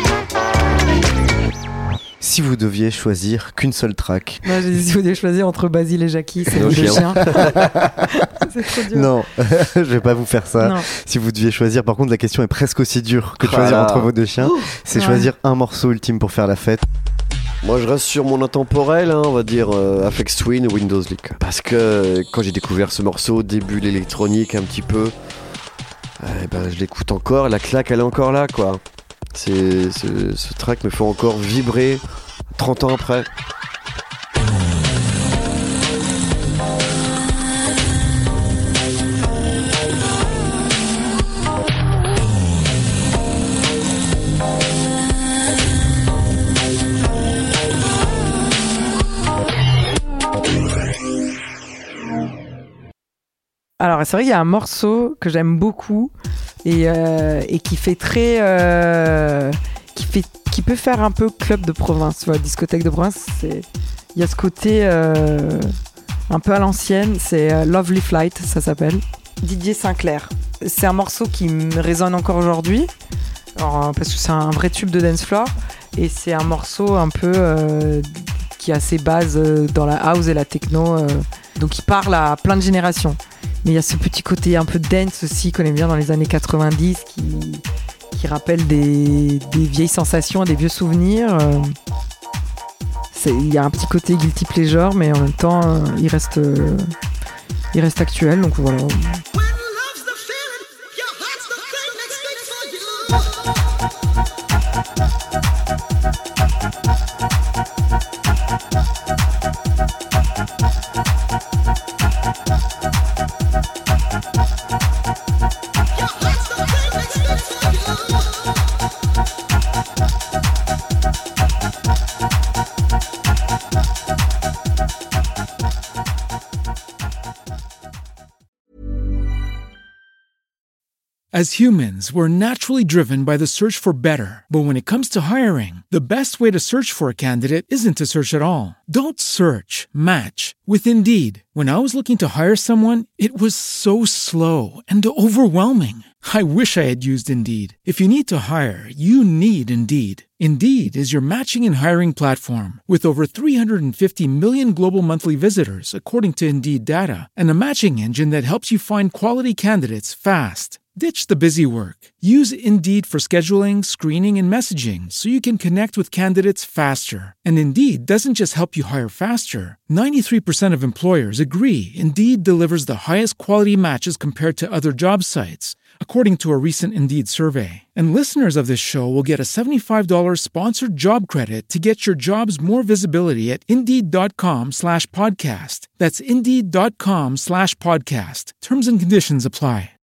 Si vous deviez choisir qu'une seule track... Moi, j'ai dit si vous deviez choisir entre Basile et Jackie, c'est le chien. C'est trop dur. Non, je vais pas vous faire ça. Non. Si vous deviez choisir, par contre, la question est presque aussi dure que de choisir entre vos deux chiens. C'est choisir un morceau ultime pour faire la fête. Moi je reste sur mon intemporel, on va dire Aphex Twin ou Windows Leak. Parce que quand j'ai découvert ce morceau, début l'électronique un petit peu, je l'écoute encore, la claque elle est encore là quoi. Ce track me fait encore vibrer 30 ans après. Alors c'est vrai qu'il y a un morceau que j'aime beaucoup et qui fait très qui peut faire un peu club de province, tu vois, discothèque de province. Il y a ce côté un peu à l'ancienne. C'est Lovely Flight, ça s'appelle. Didier Sinclair. C'est un morceau qui me résonne encore aujourd'hui, parce que c'est un vrai tube de dance floor et c'est un morceau un peu qui a ses bases dans la house et la techno, donc il parle à plein de générations. Mais il y a ce petit côté un peu dance aussi qu'on aime bien dans les années 90 qui rappelle des vieilles sensations, des vieux souvenirs. Il y a un petit côté guilty pleasure, mais en même temps, il reste actuel. Donc voilà. As humans, we're naturally driven by the search for better. But when it comes to hiring, the best way to search for a candidate isn't to search at all. Don't search, match with Indeed. When I was looking to hire someone, it was so slow and overwhelming. I wish I had used Indeed. If you need to hire, you need Indeed. Indeed is your matching and hiring platform with over 350 million global monthly visitors, according to Indeed data, and a matching engine that helps you find quality candidates fast. Ditch the busy work. Use Indeed for scheduling, screening, and messaging so you can connect with candidates faster. And Indeed doesn't just help you hire faster. 93% of employers agree Indeed delivers the highest quality matches compared to other job sites, according to a recent Indeed survey. And listeners of this show will get a $75 sponsored job credit to get your jobs more visibility at Indeed.com/podcast. That's Indeed.com/podcast. Terms and conditions apply.